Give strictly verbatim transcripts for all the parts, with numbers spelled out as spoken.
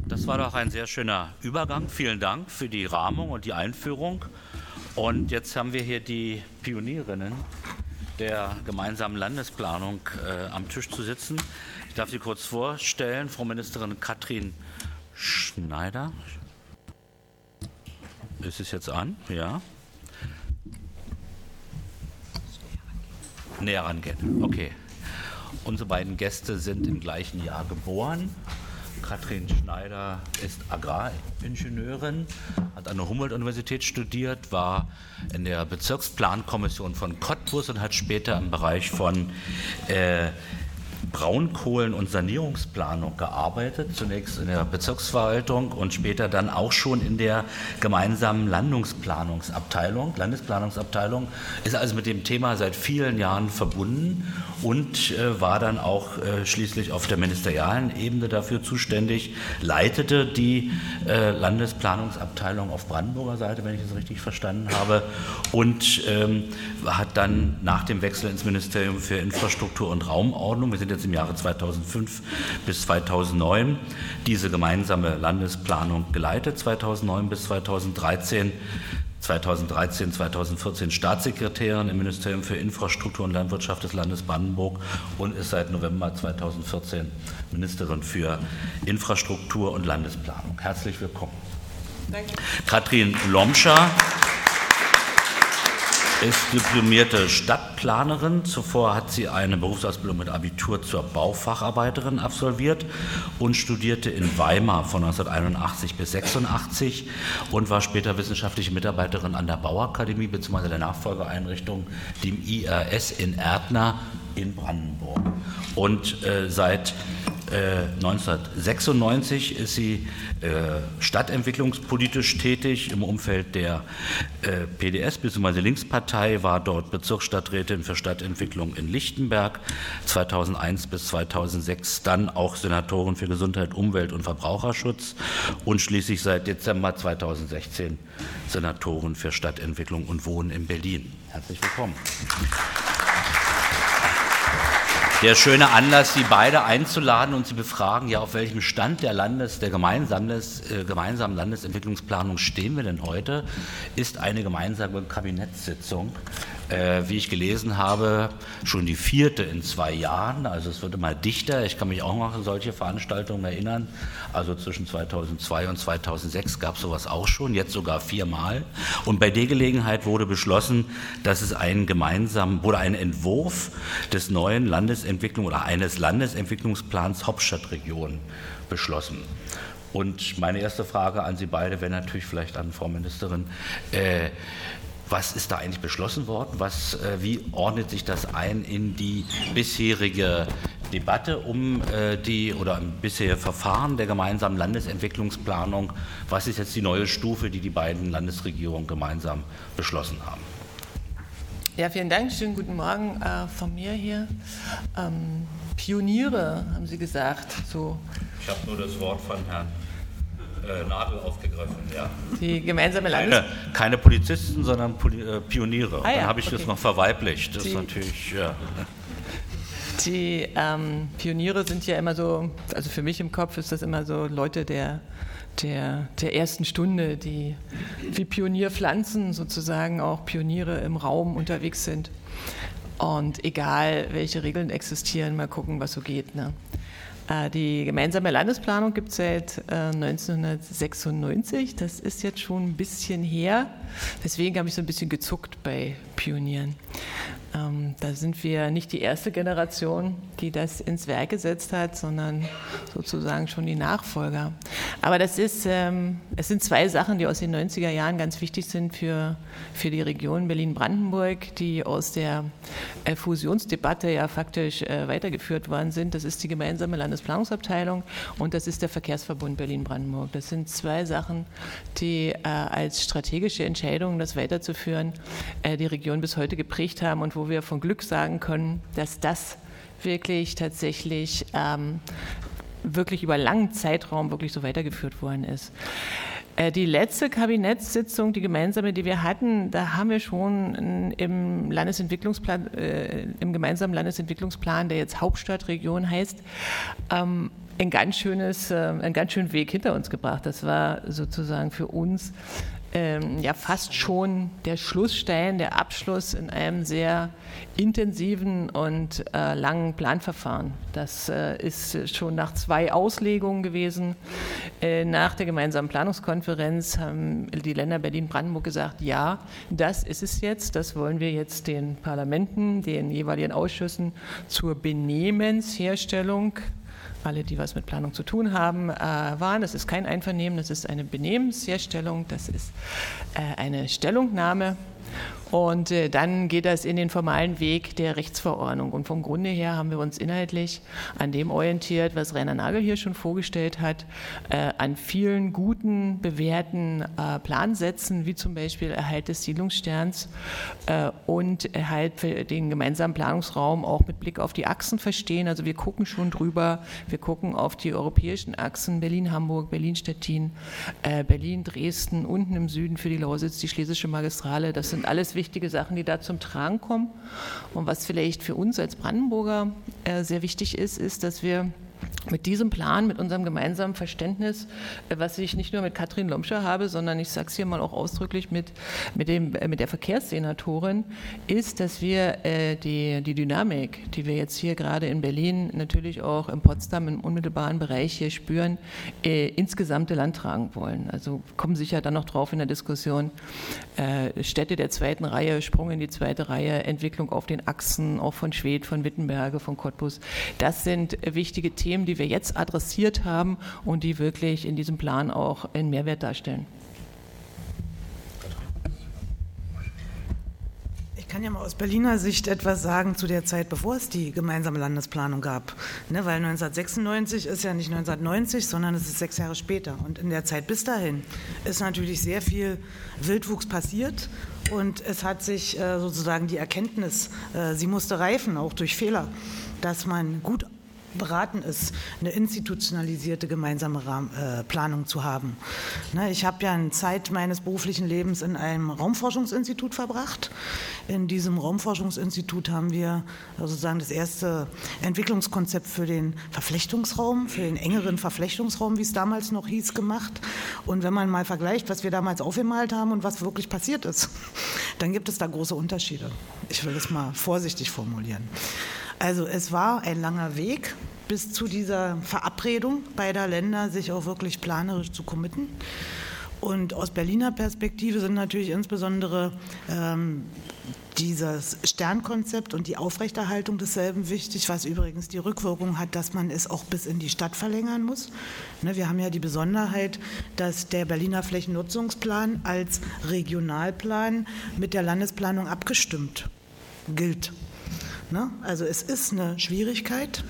Das war doch ein sehr schöner Übergang. Vielen Dank für die Rahmung und die Einführung. Und jetzt haben wir hier die Pionierinnen der gemeinsamen Landesplanung äh, am Tisch zu sitzen. Ich darf Sie kurz vorstellen, Frau Ministerin Katrin Schneider. Ist es jetzt an? Ja. Näher rangehen. Okay. Unsere beiden Gäste sind im gleichen Jahr geboren. Katrin Schneider ist Agraringenieurin, hat an der Humboldt-Universität studiert, war in der Bezirksplankommission von Cottbus und hat später im Bereich von äh, Braunkohlen- und Sanierungsplanung gearbeitet, zunächst in der Bezirksverwaltung und später dann auch schon in der gemeinsamen Landungsplanungsabteilung, Landesplanungsabteilung, ist also mit dem Thema seit vielen Jahren verbunden und äh, war dann auch äh, schließlich auf der ministerialen Ebene dafür zuständig, leitete die äh, Landesplanungsabteilung auf Brandenburger Seite, wenn ich es richtig verstanden habe, und ähm, hat dann nach dem Wechsel ins Ministerium für Infrastruktur und Raumordnung, wir sind jetzt im Jahre zweitausendfünf bis zweitausendneun, diese gemeinsame Landesplanung geleitet, zweitausendneun bis zweitausenddreizehn, zweitausenddreizehn, zweitausendvierzehn Staatssekretärin im Ministerium für Infrastruktur und Landwirtschaft des Landes Brandenburg und ist seit November zweitausendvierzehn Ministerin für Infrastruktur und Landesplanung. Herzlich willkommen. Danke. Katrin Lomscher ist diplomierte Stadtplanerin. Zuvor hat sie eine Berufsausbildung mit Abitur zur Baufacharbeiterin absolviert und studierte in Weimar von neunzehnhunderteinundachtzig bis sechsundachtzig und war später wissenschaftliche Mitarbeiterin an der Bauakademie bzw. der Nachfolgeeinrichtung, dem I R S in Erdna in Brandenburg. Und äh, seit äh, neunzehnhundertsechsundneunzig ist sie äh, stadtentwicklungspolitisch tätig im Umfeld der äh, P D S bzw. Linkspartei, war dort Bezirksstadträtin für Stadtentwicklung in Lichtenberg, zweitausendeins bis zweitausendsechs dann auch Senatorin für Gesundheit, Umwelt und Verbraucherschutz und schließlich seit Dezember zweitausendsechzehn Senatorin für Stadtentwicklung und Wohnen in Berlin. Herzlich willkommen. Der schöne Anlass, Sie beide einzuladen und Sie befragen, ja, auf welchem Stand der Landes, der gemeinsamen, äh, gemeinsamen Landesentwicklungsplanung stehen wir denn heute, ist eine gemeinsame Kabinettssitzung, äh, wie ich gelesen habe, schon die vierte in zwei Jahren, also es wird immer dichter. Ich kann mich auch noch an solche Veranstaltungen erinnern, also zwischen zweitausendzwei und zweitausendsechs gab es sowas auch schon, jetzt sogar viermal. Und bei der Gelegenheit wurde beschlossen, dass es einen gemeinsamen, wurde ein Entwurf des neuen Landesentwicklung oder eines Landesentwicklungsplans Hauptstadtregion beschlossen. Und meine erste Frage an Sie beide wäre natürlich vielleicht an Frau Ministerin, äh, was ist da eigentlich beschlossen worden? Was, äh, wie ordnet sich das ein in die bisherige Debatte um äh, die oder im bisherige Verfahren der gemeinsamen Landesentwicklungsplanung? Was ist jetzt die neue Stufe, die die beiden Landesregierungen gemeinsam beschlossen haben? Ja, vielen Dank. Schönen guten Morgen äh, von mir hier. Ähm, Pioniere, haben Sie gesagt. So. Ich habe nur das Wort von Herrn äh, Nagel aufgegriffen. Ja. Die gemeinsame Landes... Keine, keine Polizisten, sondern Poli äh, Pioniere. Ah, ja, Dann habe ich okay. das noch verweiblicht. Das die, ist natürlich... Ja. Die ähm, Pioniere sind ja immer so, also für mich im Kopf ist das immer so Leute der... Der, der ersten Stunde, die wie Pionierpflanzen sozusagen auch Pioniere im Raum unterwegs sind. Und egal, welche Regeln existieren, mal gucken, was so geht. Ne? Äh, die gemeinsame Landesplanung gibt es seit äh, neunzehnhundertsechsundneunzig. Das ist jetzt schon ein bisschen her. Deswegen habe ich so ein bisschen gezuckt bei Pionieren. Ähm, da sind wir nicht die erste Generation, die das ins Werk gesetzt hat, sondern sozusagen schon die Nachfolger. Aber das ist, ähm, es sind zwei Sachen, die aus den neunziger Jahren ganz wichtig sind für, für die Region Berlin-Brandenburg, die aus der äh, Fusionsdebatte ja faktisch äh, weitergeführt worden sind. Das ist die gemeinsame Landesplanungsabteilung und das ist der Verkehrsverbund Berlin-Brandenburg. Das sind zwei Sachen, die äh, als strategische Entscheidung, das weiterzuführen, äh, die Region bis heute geprägt haben und wo wir von Glück sagen können, dass das wirklich tatsächlich ähm, wirklich über langen Zeitraum wirklich so weitergeführt worden ist. Äh, die letzte Kabinettssitzung, die gemeinsame, die wir hatten, da haben wir schon im Landesentwicklungsplan, äh, im gemeinsamen Landesentwicklungsplan, der jetzt Hauptstadtregion heißt, ähm, ein ganz schönes, einen ganz schönen Weg hinter uns gebracht. Das war sozusagen für uns Ähm, ja fast schon der Schlussstein, der Abschluss in einem sehr intensiven und äh, langen Planverfahren. Das äh, ist schon nach zwei Auslegungen gewesen. Äh, nach der gemeinsamen Planungskonferenz haben die Länder Berlin-Brandenburg gesagt, ja, das ist es jetzt, das wollen wir jetzt den Parlamenten, den jeweiligen Ausschüssen zur Benehmensherstellung, alle, die was mit Planung zu tun haben, äh, waren. Das ist kein Einvernehmen, das ist eine Benehmensherstellung, das ist äh, eine Stellungnahme. Und äh, dann geht das in den formalen Weg der Rechtsverordnung. Und vom Grunde her haben wir uns inhaltlich an dem orientiert, was Rainer Nagel hier schon vorgestellt hat, äh, an vielen guten, bewährten äh, Plansätzen, wie zum Beispiel Erhalt des Siedlungssterns äh, und Erhalt für den gemeinsamen Planungsraum auch mit Blick auf die Achsen verstehen. Also wir gucken schon drüber, wir gucken auf die europäischen Achsen, Berlin-Hamburg, Berlin-Stettin, äh, Berlin-Dresden, unten im Süden für die Lausitz, die Schlesische Magistrale. Das sind alles wichtige Sachen, die da zum Tragen kommen. Und was vielleicht für uns als Brandenburger äh, sehr wichtig ist, ist, dass wir mit diesem Plan, mit unserem gemeinsamen Verständnis, was ich nicht nur mit Katrin Lomscher habe, sondern ich sage es hier mal auch ausdrücklich mit, mit, dem, mit der Verkehrssenatorin, ist, dass wir äh, die, die Dynamik, die wir jetzt hier gerade in Berlin, natürlich auch in Potsdam im unmittelbaren Bereich hier spüren, äh, ins gesamte Land tragen wollen. Also kommen sicher dann noch drauf in der Diskussion, äh, Städte der zweiten Reihe, Sprung in die zweite Reihe, Entwicklung auf den Achsen, auch von Schwedt, von Wittenberge, von Cottbus. Das sind wichtige Themen, die wir jetzt adressiert haben und die wirklich in diesem Plan auch einen Mehrwert darstellen. Ich kann ja mal aus Berliner Sicht etwas sagen zu der Zeit, bevor es die gemeinsame Landesplanung gab. Ne, weil neunzehnhundertsechsundneunzig ist ja nicht neunzehnhundertneunzig, sondern es ist sechs Jahre später. Und in der Zeit bis dahin ist natürlich sehr viel Wildwuchs passiert. Und es hat sich äh, sozusagen die Erkenntnis, äh, sie musste reifen, auch durch Fehler, dass man gut beraten ist, eine institutionalisierte gemeinsame Raum, äh, Planung zu haben. Ne, ich habe ja eine Zeit meines beruflichen Lebens in einem Raumforschungsinstitut verbracht. In diesem Raumforschungsinstitut haben wir sozusagen das erste Entwicklungskonzept für den Verflechtungsraum, für den engeren Verflechtungsraum, wie es damals noch hieß, gemacht. Und wenn man mal vergleicht, was wir damals aufgemalt haben und was wirklich passiert ist, dann gibt es da große Unterschiede. Ich will das mal vorsichtig formulieren. Also es war ein langer Weg bis zu dieser Verabredung beider Länder, sich auch wirklich planerisch zu committen. Und aus Berliner Perspektive sind natürlich insbesondere ähm, dieses Sternkonzept und die Aufrechterhaltung desselben wichtig, was übrigens die Rückwirkung hat, dass man es auch bis in die Stadt verlängern muss. Ne, wir haben ja die Besonderheit, dass der Berliner Flächennutzungsplan als Regionalplan mit der Landesplanung abgestimmt gilt. Also es ist eine Schwierigkeit,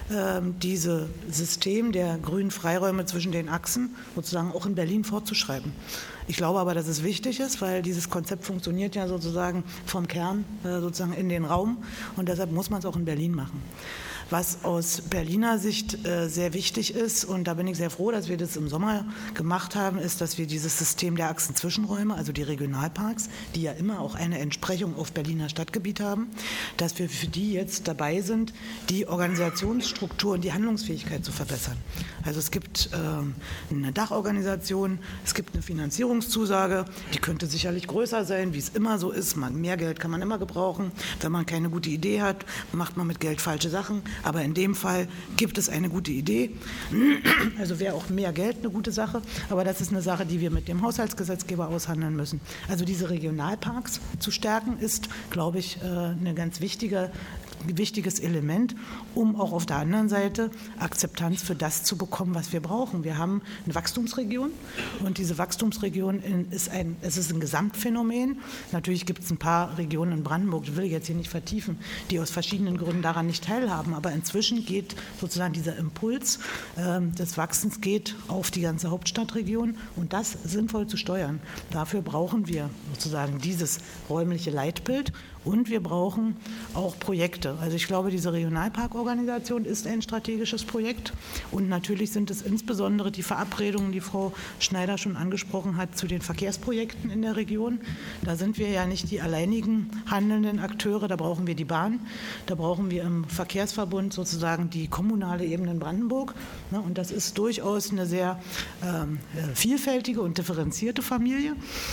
dieses System der grünen Freiräume zwischen den Achsen sozusagen auch in Berlin fortzuschreiben. Ich glaube aber, dass es wichtig ist, weil dieses Konzept funktioniert ja sozusagen vom Kern sozusagen in den Raum und deshalb muss man es auch in Berlin machen. Was aus Berliner Sicht äh, sehr wichtig ist, und da bin ich sehr froh, dass wir das im Sommer gemacht haben, ist, dass wir dieses System der Achsenzwischenräume, also die Regionalparks, die ja immer auch eine Entsprechung auf Berliner Stadtgebiet haben, dass wir für die jetzt dabei sind, die Organisationsstruktur und die Handlungsfähigkeit zu verbessern. Also es gibt äh, eine Dachorganisation, es gibt eine Finanzierungszusage, die könnte sicherlich größer sein, wie es immer so ist. Man, mehr Geld kann man immer gebrauchen. Wenn man keine gute Idee hat, macht man mit Geld falsche Sachen. Aber in dem Fall gibt es eine gute Idee. Also wäre auch mehr Geld eine gute Sache. Aber das ist eine Sache, die wir mit dem Haushaltsgesetzgeber aushandeln müssen. Also diese Regionalparks zu stärken, ist, glaube ich, eine ganz wichtige wichtiges Element, um auch auf der anderen Seite Akzeptanz für das zu bekommen, was wir brauchen. Wir haben eine Wachstumsregion und diese Wachstumsregion ist ein, es ist ein Gesamtphänomen. Natürlich gibt es ein paar Regionen in Brandenburg, das will ich jetzt hier nicht vertiefen, die aus verschiedenen Gründen daran nicht teilhaben, aber inzwischen geht sozusagen dieser Impuls äh, des Wachsens geht auf die ganze Hauptstadtregion und das sinnvoll zu steuern. Dafür brauchen wir sozusagen dieses räumliche Leitbild. Und wir brauchen auch Projekte. Also ich glaube, diese Regionalparkorganisation ist ein strategisches Projekt. Und natürlich sind es insbesondere die Verabredungen, die Frau Schneider schon angesprochen hat, zu den Verkehrsprojekten in der Region. Da sind wir ja nicht die alleinigen handelnden Akteure. Da brauchen wir die Bahn. Da brauchen wir im Verkehrsverbund sozusagen die kommunale Ebene in Brandenburg. Und das ist durchaus eine sehr ähm, vielfältige und differenzierte Familie.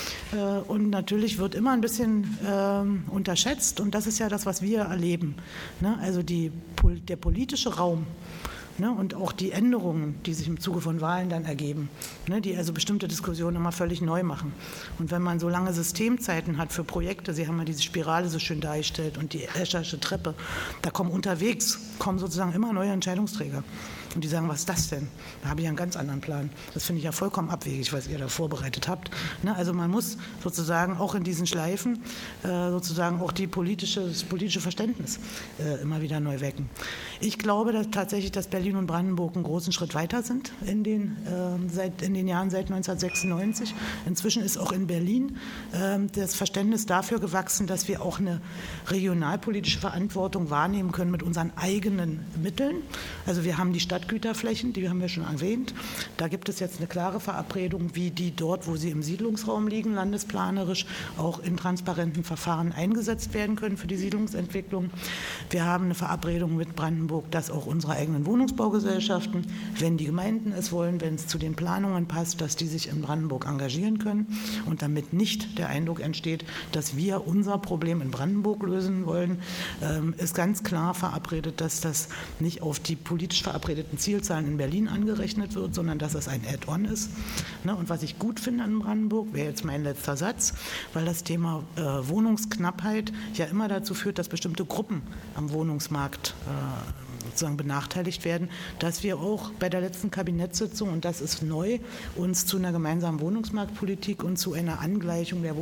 Und natürlich wird immer ein bisschen ähm, unterschätzt, und das ist ja das, was wir erleben. Ne? Also die, der politische Raum, ne? Und auch die Änderungen, die sich im Zuge von Wahlen dann ergeben, ne? Die also bestimmte Diskussionen immer völlig neu machen. Und wenn man so lange Systemzeiten hat für Projekte, Sie haben ja diese Spirale so schön dargestellt und die Eschersche Treppe, da kommen unterwegs, kommen sozusagen immer neue Entscheidungsträger. Und die sagen, was ist das denn? Da habe ich einen ganz anderen Plan. Das finde ich ja vollkommen abwegig, was ihr da vorbereitet habt. Ne? Also man muss sozusagen auch in diesen Schleifen äh, sozusagen auch die politische, das politische Verständnis äh, immer wieder neu wecken. Ich glaube dass tatsächlich, dass Berlin und Brandenburg einen großen Schritt weiter sind in den, äh, seit, in den Jahren seit neunzehnhundertsechsundneunzig. Inzwischen ist auch in Berlin äh, das Verständnis dafür gewachsen, dass wir auch eine regionalpolitische Verantwortung wahrnehmen können mit unseren eigenen Mitteln. Also wir haben die Stadt Güterflächen, die haben wir schon erwähnt. Da gibt es jetzt eine klare Verabredung, wie die dort, wo sie im Siedlungsraum liegen, landesplanerisch auch in transparenten Verfahren eingesetzt werden können für die Siedlungsentwicklung. Wir haben eine Verabredung mit Brandenburg, dass auch unsere eigenen Wohnungsbaugesellschaften, wenn die Gemeinden es wollen, wenn es zu den Planungen passt, dass die sich in Brandenburg engagieren können und damit nicht der Eindruck entsteht, dass wir unser Problem in Brandenburg lösen wollen, ist ganz klar verabredet, dass das nicht auf die politisch verabredeten Zielzahlen in Berlin angerechnet wird, sondern dass es ein Add-on ist. Und was ich gut finde in Brandenburg, wäre jetzt mein letzter Satz, weil das Thema äh, Wohnungsknappheit ja immer dazu führt, dass bestimmte Gruppen am Wohnungsmarkt äh, sozusagen benachteiligt werden, dass wir auch bei der letzten Kabinettssitzung, und das ist neu, uns zu einer gemeinsamen Wohnungsmarktpolitik und zu einer Angleichung der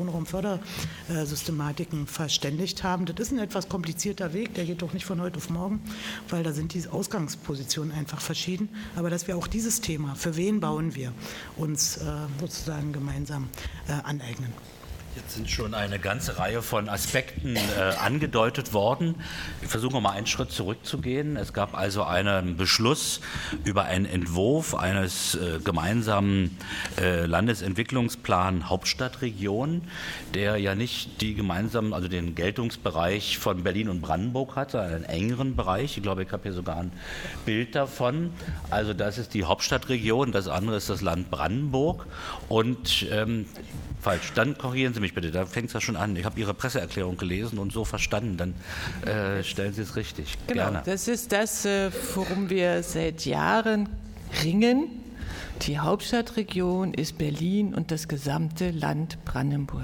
Wohnraumfördersystematiken verständigt haben. Das ist ein etwas komplizierter Weg, der geht doch nicht von heute auf morgen, weil da sind die Ausgangspositionen einfach verschieden. Aber dass wir auch dieses Thema, für wen bauen wir, uns äh, sozusagen gemeinsam äh, aneignen. Jetzt sind schon eine ganze Reihe von Aspekten äh, angedeutet worden. Ich versuche mal einen Schritt zurückzugehen. Es gab also einen Beschluss über einen Entwurf eines äh, gemeinsamen äh, Landesentwicklungsplan Hauptstadtregion, der ja nicht die gemeinsamen, also den Geltungsbereich von Berlin und Brandenburg hatte, einen engeren Bereich. Ich glaube, ich habe hier sogar ein Bild davon. Also das ist die Hauptstadtregion, das andere ist das Land Brandenburg. Und ähm, falsch, dann korrigieren Sie mich bitte, da fängt es ja schon an. Ich habe Ihre Presseerklärung gelesen und so verstanden, dann äh, stellen Sie es richtig. Genau, gerne. Das ist das, worum wir seit Jahren ringen. Die Hauptstadtregion ist Berlin und das gesamte Land Brandenburg.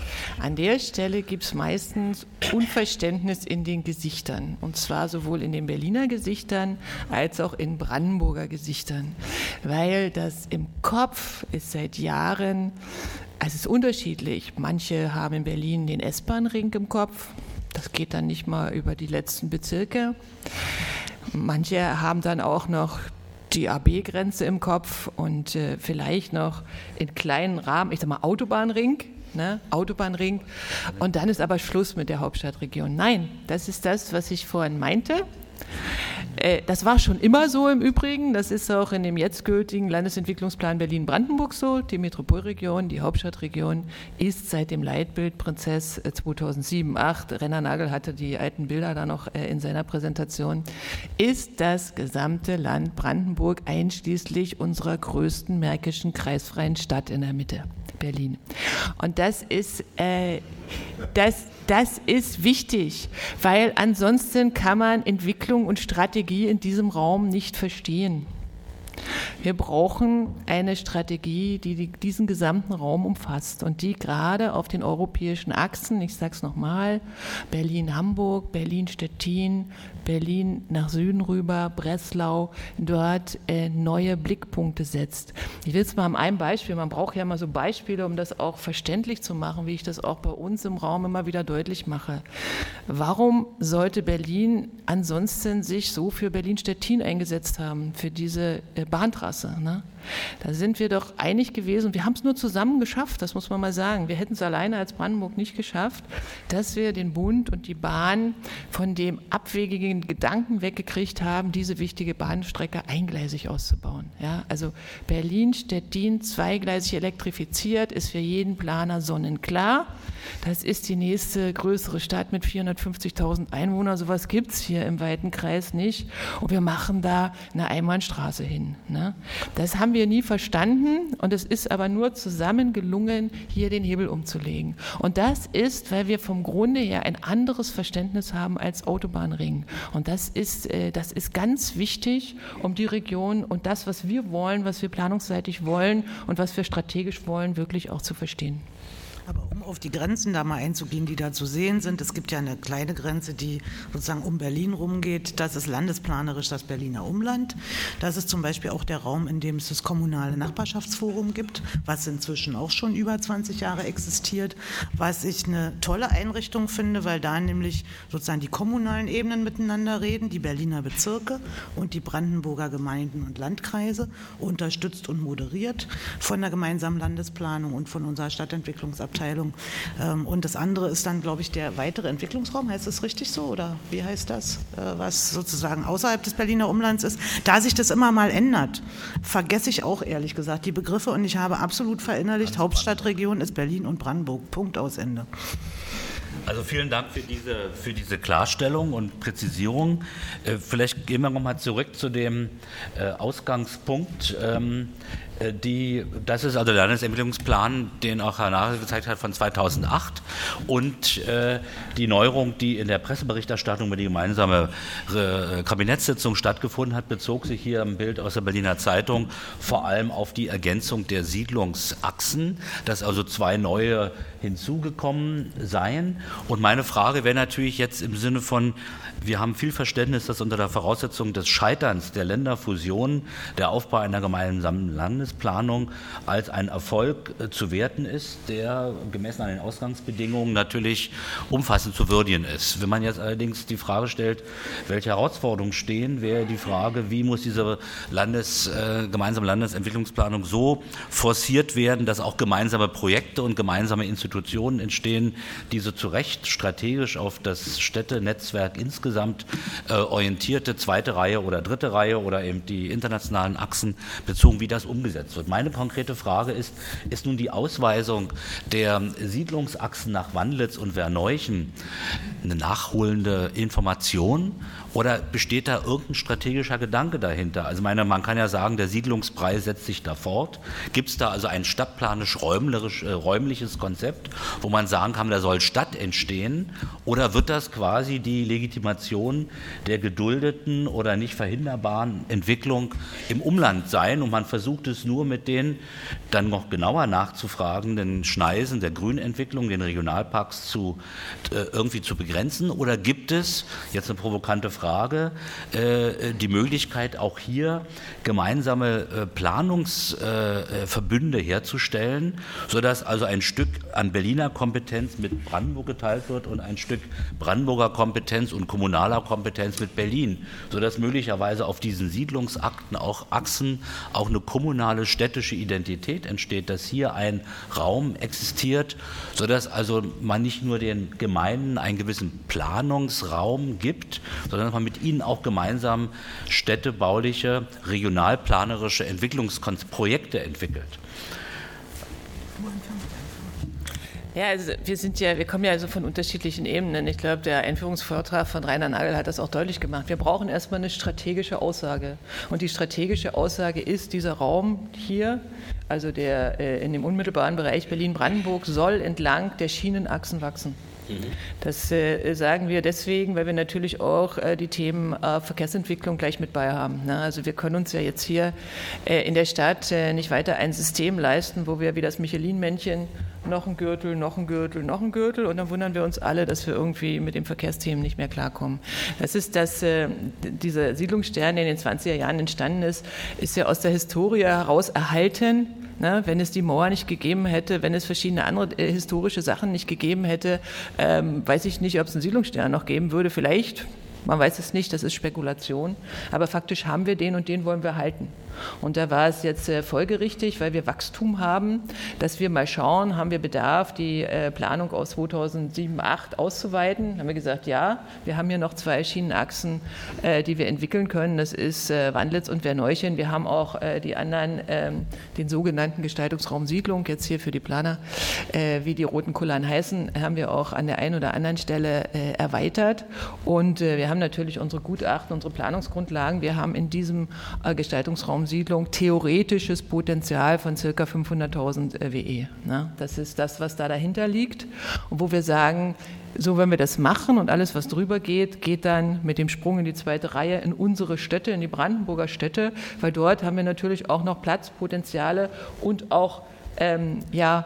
An der Stelle gibt es meistens Unverständnis in den Gesichtern, und zwar sowohl in den Berliner Gesichtern als auch in Brandenburger Gesichtern, weil das im Kopf ist seit Jahren, also es ist unterschiedlich. Manche haben in Berlin den S-Bahn-Ring im Kopf, das geht dann nicht mal über die letzten Bezirke. Manche haben dann auch noch die A B-Grenze im Kopf und äh, vielleicht noch in kleinen Rahmen, ich sag mal Autobahnring, ne? Autobahnring. Und dann ist aber Schluss mit der Hauptstadtregion. Nein, das ist das, was ich vorhin meinte. Äh, das war schon immer so im Übrigen. Das ist auch in dem jetzt gültigen Landesentwicklungsplan Berlin-Brandenburg so. Die Metropolregion, die Hauptstadtregion ist seit dem Leitbild Prinzess zweitausendsieben acht, Renner Nagel hatte die alten Bilder da noch äh, in seiner Präsentation, ist das gesamte Land Brandenburg einschließlich unserer größten märkischen kreisfreien Stadt in der Mitte, Berlin. Und das ist, äh, das, das ist wichtig, weil ansonsten kann man Entwicklung und Strategie in diesem Raum nicht verstehen. Wir brauchen eine Strategie, die diesen gesamten Raum umfasst und die gerade auf den europäischen Achsen, ich sage es nochmal, Berlin-Hamburg, Berlin-Stettin, Berlin nach Süden rüber, Breslau, dort äh, neue Blickpunkte setzt. Ich will es mal an einem Beispiel, man braucht ja mal so Beispiele, um das auch verständlich zu machen, wie ich das auch bei uns im Raum immer wieder deutlich mache. Warum sollte Berlin ansonsten sich so für Berlin-Stettin eingesetzt haben, für diese äh, Bahntrasse? Einbahnstraße. Ne? Da sind wir doch einig gewesen. Wir haben es nur zusammen geschafft, das muss man mal sagen. Wir hätten es alleine als Brandenburg nicht geschafft, dass wir den Bund und die Bahn von dem abwegigen Gedanken weggekriegt haben, diese wichtige Bahnstrecke eingleisig auszubauen. Ja? Also Berlin-Stettin zweigleisig elektrifiziert ist für jeden Planer sonnenklar. Das ist die nächste größere Stadt mit vierhundertfünfzigtausend Einwohnern. Sowas gibt es hier im weiten Kreis nicht. Und wir machen da eine Einbahnstraße hin. Ne? Das haben wir nie verstanden. Und es ist aber nur zusammen gelungen, hier den Hebel umzulegen. Und das ist, weil wir vom Grunde her ein anderes Verständnis haben als Autobahnring. Und das ist, das ist ganz wichtig, um die Region und das, was wir wollen, was wir planungsseitig wollen und was wir strategisch wollen, wirklich auch zu verstehen. Aber um auf die Grenzen da mal einzugehen, die da zu sehen sind, es gibt ja eine kleine Grenze, die sozusagen um Berlin rumgeht. Das ist landesplanerisch das Berliner Umland. Das ist zum Beispiel auch der Raum, in dem es das kommunale Nachbarschaftsforum gibt, was inzwischen auch schon über zwanzig Jahre existiert, was ich eine tolle Einrichtung finde, weil da nämlich sozusagen die kommunalen Ebenen miteinander reden, die Berliner Bezirke und die Brandenburger Gemeinden und Landkreise, unterstützt und moderiert von der gemeinsamen Landesplanung und von unserer Stadtentwicklungsabteilung. Und das andere ist dann, glaube ich, der weitere Entwicklungsraum, heißt das richtig so oder wie heißt das, was sozusagen außerhalb des Berliner Umlands ist. Da sich das immer mal ändert, vergesse ich auch ehrlich gesagt die Begriffe und ich habe absolut verinnerlicht, Hauptstadtregion ist Berlin und Brandenburg, Punkt, aus Ende. Also vielen Dank für diese, für diese Klarstellung und Präzisierung. Äh, vielleicht gehen wir nochmal zurück zu dem äh, Ausgangspunkt. Ähm, Die, das ist also der Landesentwicklungsplan, den auch Herr Nagel gezeigt hat, von zweitausendacht und äh, die Neuerung, die in der Presseberichterstattung über die gemeinsame äh, Kabinettssitzung stattgefunden hat, bezog sich hier im Bild aus der Berliner Zeitung vor allem auf die Ergänzung der Siedlungsachsen, dass also zwei neue hinzugekommen seien. Und meine Frage wäre natürlich jetzt im Sinne von, wir haben viel Verständnis, dass unter der Voraussetzung des Scheiterns der Länderfusion der Aufbau einer gemeinsamen Landesplanung als ein Erfolg äh, zu werten ist, der gemessen an den Ausgangsbedingungen natürlich umfassend zu würdigen ist. Wenn man jetzt allerdings die Frage stellt, welche Herausforderungen stehen, wäre die Frage, wie muss diese Landes, äh, gemeinsame Landesentwicklungsplanung so forciert werden, dass auch gemeinsame Projekte und gemeinsame Institutionen entstehen, diese zu Recht strategisch auf das Städtenetzwerk insgesamt äh, orientierte zweite Reihe oder dritte Reihe oder eben die internationalen Achsen bezogen, wie das umgesetzt wird. Meine konkrete Frage ist, ist nun die Ausweisung der Siedlungsachsen nach Wandlitz und Werneuchen eine nachholende Information oder besteht da irgendein strategischer Gedanke dahinter? Also meine, man kann ja sagen, der Siedlungspreis setzt sich da fort. Gibt es da also ein stadtplanisch-räumliches Konzept, wo man sagen kann, da soll Stadt entstehen? Oder wird das quasi die Legitimation der geduldeten oder nicht verhinderbaren Entwicklung im Umland sein und man versucht es nur mit den dann noch genauer nachzufragenden Schneisen der Grünentwicklung, den Regionalparks zu, äh, irgendwie zu begrenzen? Oder gibt es, jetzt eine provokante Frage, äh, die Möglichkeit auch hier gemeinsame äh, Planungsverbünde äh, herzustellen, sodass also ein Stück an Berliner Kompetenz mit Brandenburg geteilt wird und ein Stück Brandenburger Kompetenz und kommunaler Kompetenz mit Berlin, sodass möglicherweise auf diesen Siedlungsakten auch Achsen, auch eine kommunale städtische Identität entsteht, dass hier ein Raum existiert, sodass also man nicht nur den Gemeinden einen gewissen Planungsraum gibt, sondern dass man mit ihnen auch gemeinsam städtebauliche, regionalplanerische Entwicklungsprojekte entwickelt. Ja, also wir sind ja, wir kommen ja also von unterschiedlichen Ebenen. Ich glaube, der Einführungsvortrag von Rainer Nagel hat das auch deutlich gemacht. Wir brauchen erstmal eine strategische Aussage. Und die strategische Aussage ist, dieser Raum hier, also der äh, in dem unmittelbaren Bereich Berlin-Brandenburg, soll entlang der Schienenachsen wachsen. Das äh, sagen wir deswegen, weil wir natürlich auch äh, die Themen äh, Verkehrsentwicklung gleich mit bei haben. Ne? Also wir können uns ja jetzt hier äh, in der Stadt äh, nicht weiter ein System leisten, wo wir wie das Michelin-Männchen noch ein Gürtel, noch ein Gürtel, noch ein Gürtel und dann wundern wir uns alle, dass wir irgendwie mit den Verkehrsthemen nicht mehr klarkommen. Das ist das, äh, dieser Siedlungsstern, der in den zwanziger Jahren entstanden ist, ist ja aus der Historie heraus erhalten. Ne, wenn es die Mauer nicht gegeben hätte, wenn es verschiedene andere äh, historische Sachen nicht gegeben hätte, ähm, weiß ich nicht, ob es einen Siedlungsstern noch geben würde. Vielleicht, man weiß es nicht, das ist Spekulation. Aber faktisch haben wir den und den wollen wir halten. Und da war es jetzt äh, folgerichtig, weil wir Wachstum haben, dass wir mal schauen, haben wir Bedarf, die äh, Planung aus zweitausendsieben, zweitausendacht auszuweiten. Da haben wir gesagt, ja, wir haben hier noch zwei Schienenachsen, äh, die wir entwickeln können. Das ist äh, Wandlitz und Werneuchen. Wir haben auch äh, die anderen, äh, den sogenannten Gestaltungsraum Siedlung, jetzt hier für die Planer, äh, wie die Roten Kullern heißen, haben wir auch an der einen oder anderen Stelle äh, erweitert. Und äh, wir haben natürlich unsere Gutachten, unsere Planungsgrundlagen. Wir haben in diesem äh, Gestaltungsraum Siedlung theoretisches Potenzial von ca. fünfhunderttausend W E. Ne? Das ist das, was da dahinter liegt. Und wo wir sagen, so wenn wir das machen und alles, was drüber geht, geht dann mit dem Sprung in die zweite Reihe in unsere Städte, in die Brandenburger Städte, weil dort haben wir natürlich auch noch Platzpotenziale und auch ähm, ja,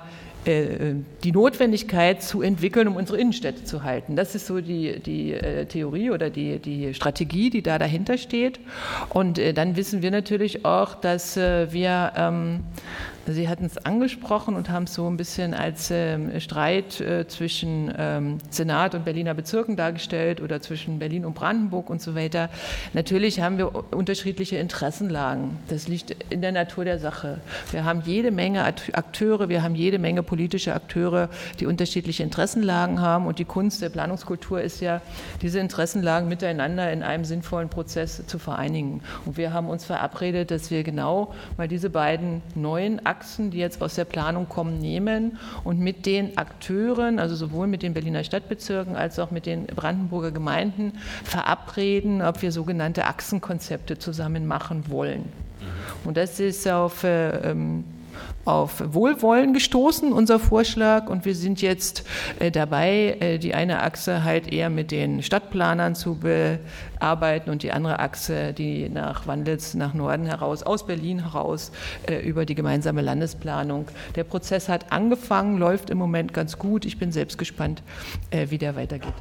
die Notwendigkeit zu entwickeln, um unsere Innenstädte zu halten. Das ist so die, die äh, Theorie oder die, die Strategie, die da dahinter steht. Und äh, dann wissen wir natürlich auch, dass äh, wir, ähm, Sie hatten es angesprochen und haben es so ein bisschen als ähm, Streit äh, zwischen ähm, Senat und Berliner Bezirken dargestellt oder zwischen Berlin und Brandenburg und so weiter. Natürlich haben wir unterschiedliche Interessenlagen. Das liegt in der Natur der Sache. Wir haben jede Menge Akteure, wir haben jede Menge politische Akteure, die unterschiedliche Interessenlagen haben. Und die Kunst der Planungskultur ist ja, diese Interessenlagen miteinander in einem sinnvollen Prozess zu vereinigen. Und wir haben uns verabredet, dass wir genau mal diese beiden neuen Achsen, die jetzt aus der Planung kommen, nehmen und mit den Akteuren, also sowohl mit den Berliner Stadtbezirken als auch mit den Brandenburger Gemeinden, verabreden, ob wir sogenannte Achsenkonzepte zusammen machen wollen. Und das ist auf äh, ähm, auf Wohlwollen gestoßen, unser Vorschlag, und wir sind jetzt äh, dabei, äh, die eine Achse halt eher mit den Stadtplanern zu bearbeiten und die andere Achse, die nach Wandlitz, nach Norden heraus, aus Berlin heraus, äh, über die gemeinsame Landesplanung. Der Prozess hat angefangen, läuft im Moment ganz gut. Ich bin selbst gespannt, äh, wie der weitergeht.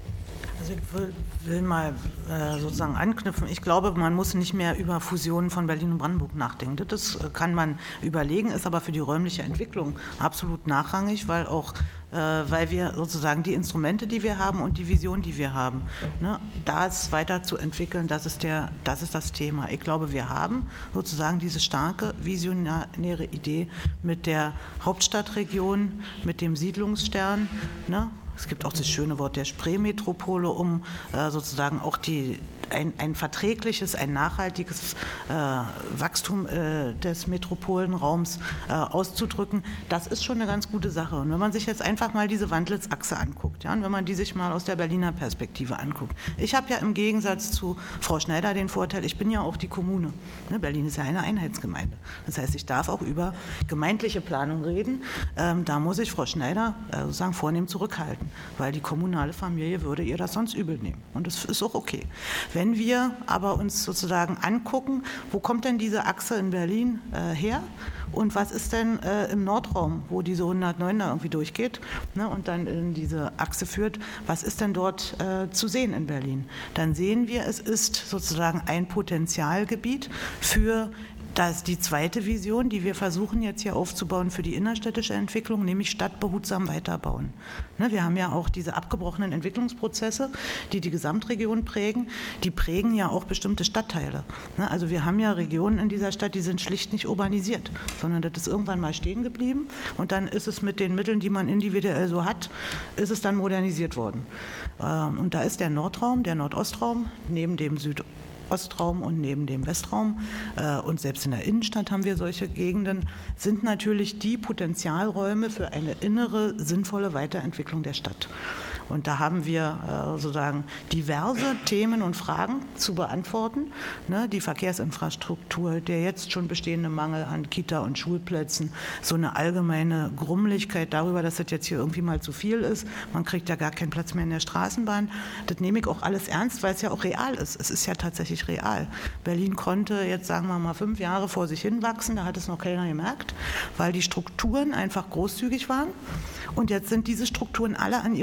Also ich will, will mal äh, sozusagen anknüpfen. Ich glaube, man muss nicht mehr über Fusionen von Berlin und Brandenburg nachdenken. Das kann man überlegen, ist aber für die räumliche Entwicklung absolut nachrangig, weil auch äh, weil wir sozusagen die Instrumente, die wir haben und die Vision, die wir haben, ne, das weiterzuentwickeln, das ist, der, das ist das Thema. Ich glaube, wir haben sozusagen diese starke visionäre Idee mit der Hauptstadtregion, mit dem Siedlungsstern, ne? Es gibt auch das schöne Wort der Spreemetropole, um äh, sozusagen auch die, ein, ein verträgliches, ein nachhaltiges äh, Wachstum äh, des Metropolenraums äh, auszudrücken. Das ist schon eine ganz gute Sache. Und wenn man sich jetzt einfach mal diese Wandlitz-Achse anguckt, ja, und wenn man die sich mal aus der Berliner Perspektive anguckt. Ich habe ja im Gegensatz zu Frau Schneider den Vorteil, ich bin ja auch die Kommune. Ne, Berlin ist ja eine Einheitsgemeinde. Das heißt, ich darf auch über gemeindliche Planung reden. Ähm, da muss ich Frau Schneider äh, sozusagen vornehm zurückhalten, weil die kommunale Familie würde ihr das sonst übel nehmen. Und das ist auch okay. Wenn wir aber uns sozusagen angucken, wo kommt denn diese Achse in Berlin äh, her und was ist denn äh, im Nordraum, wo diese hundertneun da irgendwie durchgeht, ne, und dann in diese Achse führt, was ist denn dort äh, zu sehen in Berlin? Dann sehen wir, es ist sozusagen ein Potenzialgebiet für Das ist die zweite Vision, die wir versuchen jetzt hier aufzubauen für die innerstädtische Entwicklung, nämlich stadtbehutsam weiterbauen. Wir haben ja auch diese abgebrochenen Entwicklungsprozesse, die die Gesamtregion prägen, die prägen ja auch bestimmte Stadtteile. Also wir haben ja Regionen in dieser Stadt, die sind schlicht nicht urbanisiert, sondern das ist irgendwann mal stehen geblieben und dann ist es mit den Mitteln, die man individuell so hat, ist es dann modernisiert worden. Und da ist der Nordraum, der Nordostraum, neben dem Süd Ostraum und neben dem Westraum äh, und selbst in der Innenstadt haben wir solche Gegenden, sind natürlich die Potenzialräume für eine innere, sinnvolle Weiterentwicklung der Stadt. Und da haben wir äh, sozusagen diverse Themen und Fragen zu beantworten. Ne, die Verkehrsinfrastruktur, der jetzt schon bestehende Mangel an Kita- und Schulplätzen, so eine allgemeine Grummeligkeit darüber, dass das jetzt hier irgendwie mal zu viel ist. Man kriegt ja gar keinen Platz mehr in der Straßenbahn. Das nehme ich auch alles ernst, weil es ja auch real ist. Es ist ja tatsächlich real. Berlin konnte jetzt, sagen wir mal, fünf Jahre vor sich hin wachsen. Da hat es noch keiner gemerkt, weil die Strukturen einfach großzügig waren. Und jetzt sind diese Strukturen alle an ihre Grenze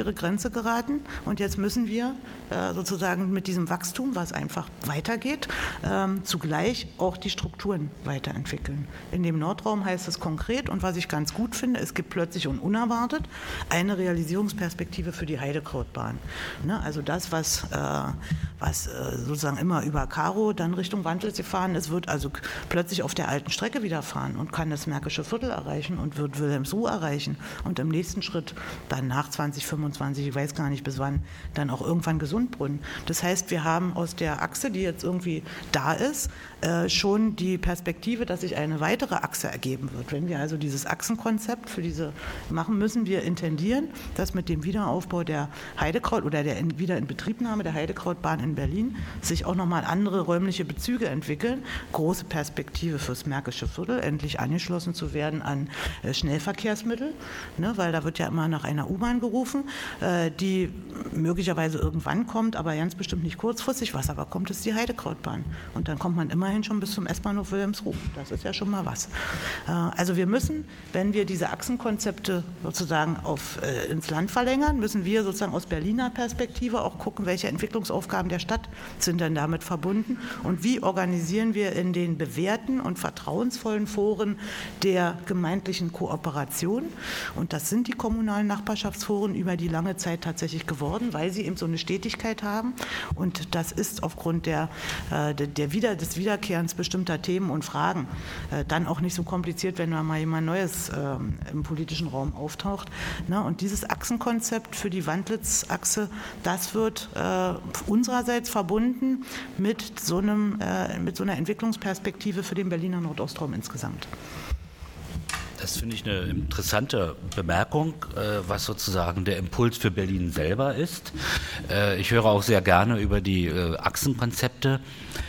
Engpässe geraten und jetzt müssen wir äh, sozusagen mit diesem Wachstum, was einfach weitergeht, ähm, zugleich auch die Strukturen weiterentwickeln. In dem Nordraum heißt es konkret und was ich ganz gut finde, es gibt plötzlich und unerwartet eine Realisierungsperspektive für die Heidekrautbahn. Ne? Also das, was, äh, was äh, sozusagen immer über Karo dann Richtung Wandlitz gefahren ist, wird also plötzlich auf der alten Strecke wieder fahren und kann das Märkische Viertel erreichen und wird Wilhelmsruh erreichen und im nächsten Schritt dann nach zwanzig fünfundzwanzig, ich weiß gar nicht bis wann, dann auch irgendwann Gesundbrunnen. Das heißt, wir haben aus der Achse, die jetzt irgendwie da ist, äh, schon die Perspektive, dass sich eine weitere Achse ergeben wird. Wenn wir also dieses Achsenkonzept für diese machen, müssen wir intendieren, dass mit dem Wiederaufbau der Heidekraut oder der in, Wiederinbetriebnahme der Heidekrautbahn in Berlin sich auch nochmal andere räumliche Bezüge entwickeln. Große Perspektive fürs Märkische Viertel, endlich angeschlossen zu werden an äh, Schnellverkehrsmittel, ne, weil da wird ja immer nach einer U-Bahn gerufen, äh, die möglicherweise irgendwann kommt, aber ganz bestimmt nicht kurzfristig. Was aber kommt, ist die Heidekrautbahn. Und dann kommt man immerhin schon bis zum S-Bahnhof Wilhelmsruh. Das ist ja schon mal was. Äh, also wir müssen, wenn wir diese Achsenkonzepte sozusagen auf, äh, ins Land verlängern, müssen wir sozusagen aus Berliner Perspektive auch gucken, welche Entwicklungsaufgaben der Stadt sind denn damit verbunden und wie organisieren wir in den bewährten und vertrauensvollen Foren der gemeindlichen Kooperation. Und das sind die kommunalen Nachbarschaftsforen über die lange Zeit tatsächlich geworden, weil sie eben so eine Stetigkeit haben. Und das ist aufgrund der, äh, der Wieder, des Wiederkehrens bestimmter Themen und Fragen äh, dann auch nicht so kompliziert, wenn da mal jemand Neues äh, im politischen Raum auftaucht. Ne? Und dieses Achsenkonzept für die Wandlitz-Achse, das wird äh, unsererseits verbunden mit so, einem, äh, mit so einer Entwicklungsperspektive für den Berliner Nordostraum insgesamt. Das finde ich eine interessante Bemerkung, was sozusagen der Impuls für Berlin selber ist. Ich höre auch sehr gerne über die Achsenkonzepte.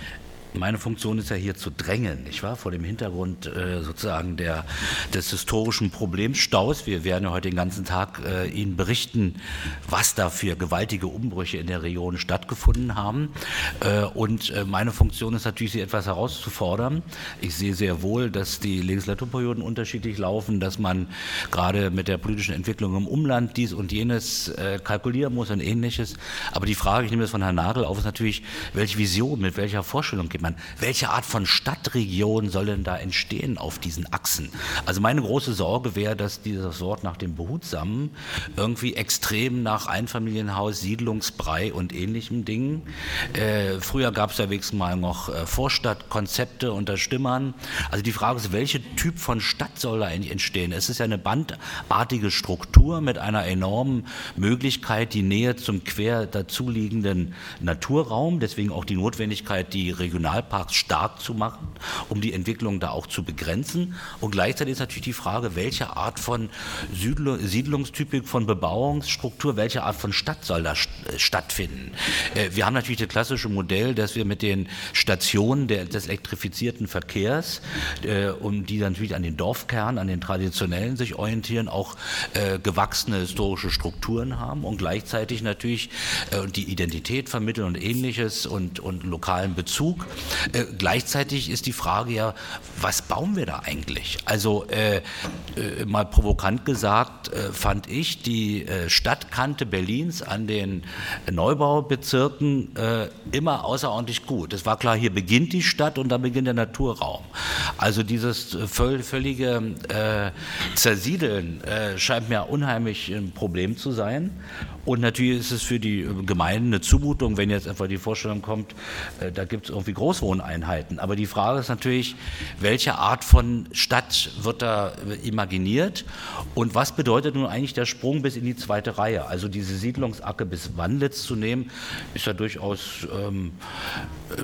Meine Funktion ist ja hier zu drängen, nicht wahr? Vor dem Hintergrund äh, sozusagen der, des historischen Problemstaus. Wir werden ja heute den ganzen Tag äh, Ihnen berichten, was da für gewaltige Umbrüche in der Region stattgefunden haben. Äh, und äh, meine Funktion ist natürlich, Sie etwas herauszufordern. Ich sehe sehr wohl, dass die Legislaturperioden unterschiedlich laufen, dass man gerade mit der politischen Entwicklung im Umland dies und jenes äh, kalkulieren muss und Ähnliches. Aber die Frage, ich nehme das von Herrn Nagel auf, ist natürlich, welche Vision, mit welcher Vorstellung gibt man, welche Art von Stadtregion soll denn da entstehen auf diesen Achsen? Also meine große Sorge wäre, dass dieses Wort nach dem Behutsamen irgendwie extrem nach Einfamilienhaus, Siedlungsbrei und ähnlichen Dingen. Äh, früher gab es ja wenigstens mal noch äh, Vorstadtkonzepte unter Stimmern. Also die Frage ist, welcher Typ von Stadt soll da eigentlich entstehen? Es ist ja eine bandartige Struktur mit einer enormen Möglichkeit, die Nähe zum quer dazuliegenden Naturraum, deswegen auch die Notwendigkeit, die Regionalparks stark zu machen, um die Entwicklung da auch zu begrenzen. Und gleichzeitig ist natürlich die Frage, welche Art von Siedlungstypik, von Bebauungsstruktur, welche Art von Stadt soll da stattfinden. Wir haben natürlich das klassische Modell, dass wir mit den Stationen der, des elektrifizierten Verkehrs, um die dann natürlich an den Dorfkern, an den traditionellen sich orientieren, auch gewachsene historische Strukturen haben und gleichzeitig natürlich die Identität vermitteln und Ähnliches und, und lokalen Bezug. Äh, gleichzeitig ist die Frage ja, was bauen wir da eigentlich? Also äh, äh, mal provokant gesagt, äh, fand ich die äh, Stadtkante Berlins an den Neubaubezirken äh, immer außerordentlich gut. Es war klar, hier beginnt die Stadt und dann beginnt der Naturraum. Also dieses völ völlige äh, Zersiedeln äh, scheint mir unheimlich ein Problem zu sein. Und natürlich ist es für die Gemeinden eine Zumutung, wenn jetzt einfach die Vorstellung kommt, äh, da gibt es irgendwie Großwohneinheiten. Aber die Frage ist natürlich, welche Art von Stadt wird da imaginiert und was bedeutet nun eigentlich der Sprung bis in die zweite Reihe? Also diese Siedlungsacke bis Wandlitz zu nehmen, ist ja durchaus ähm, äh,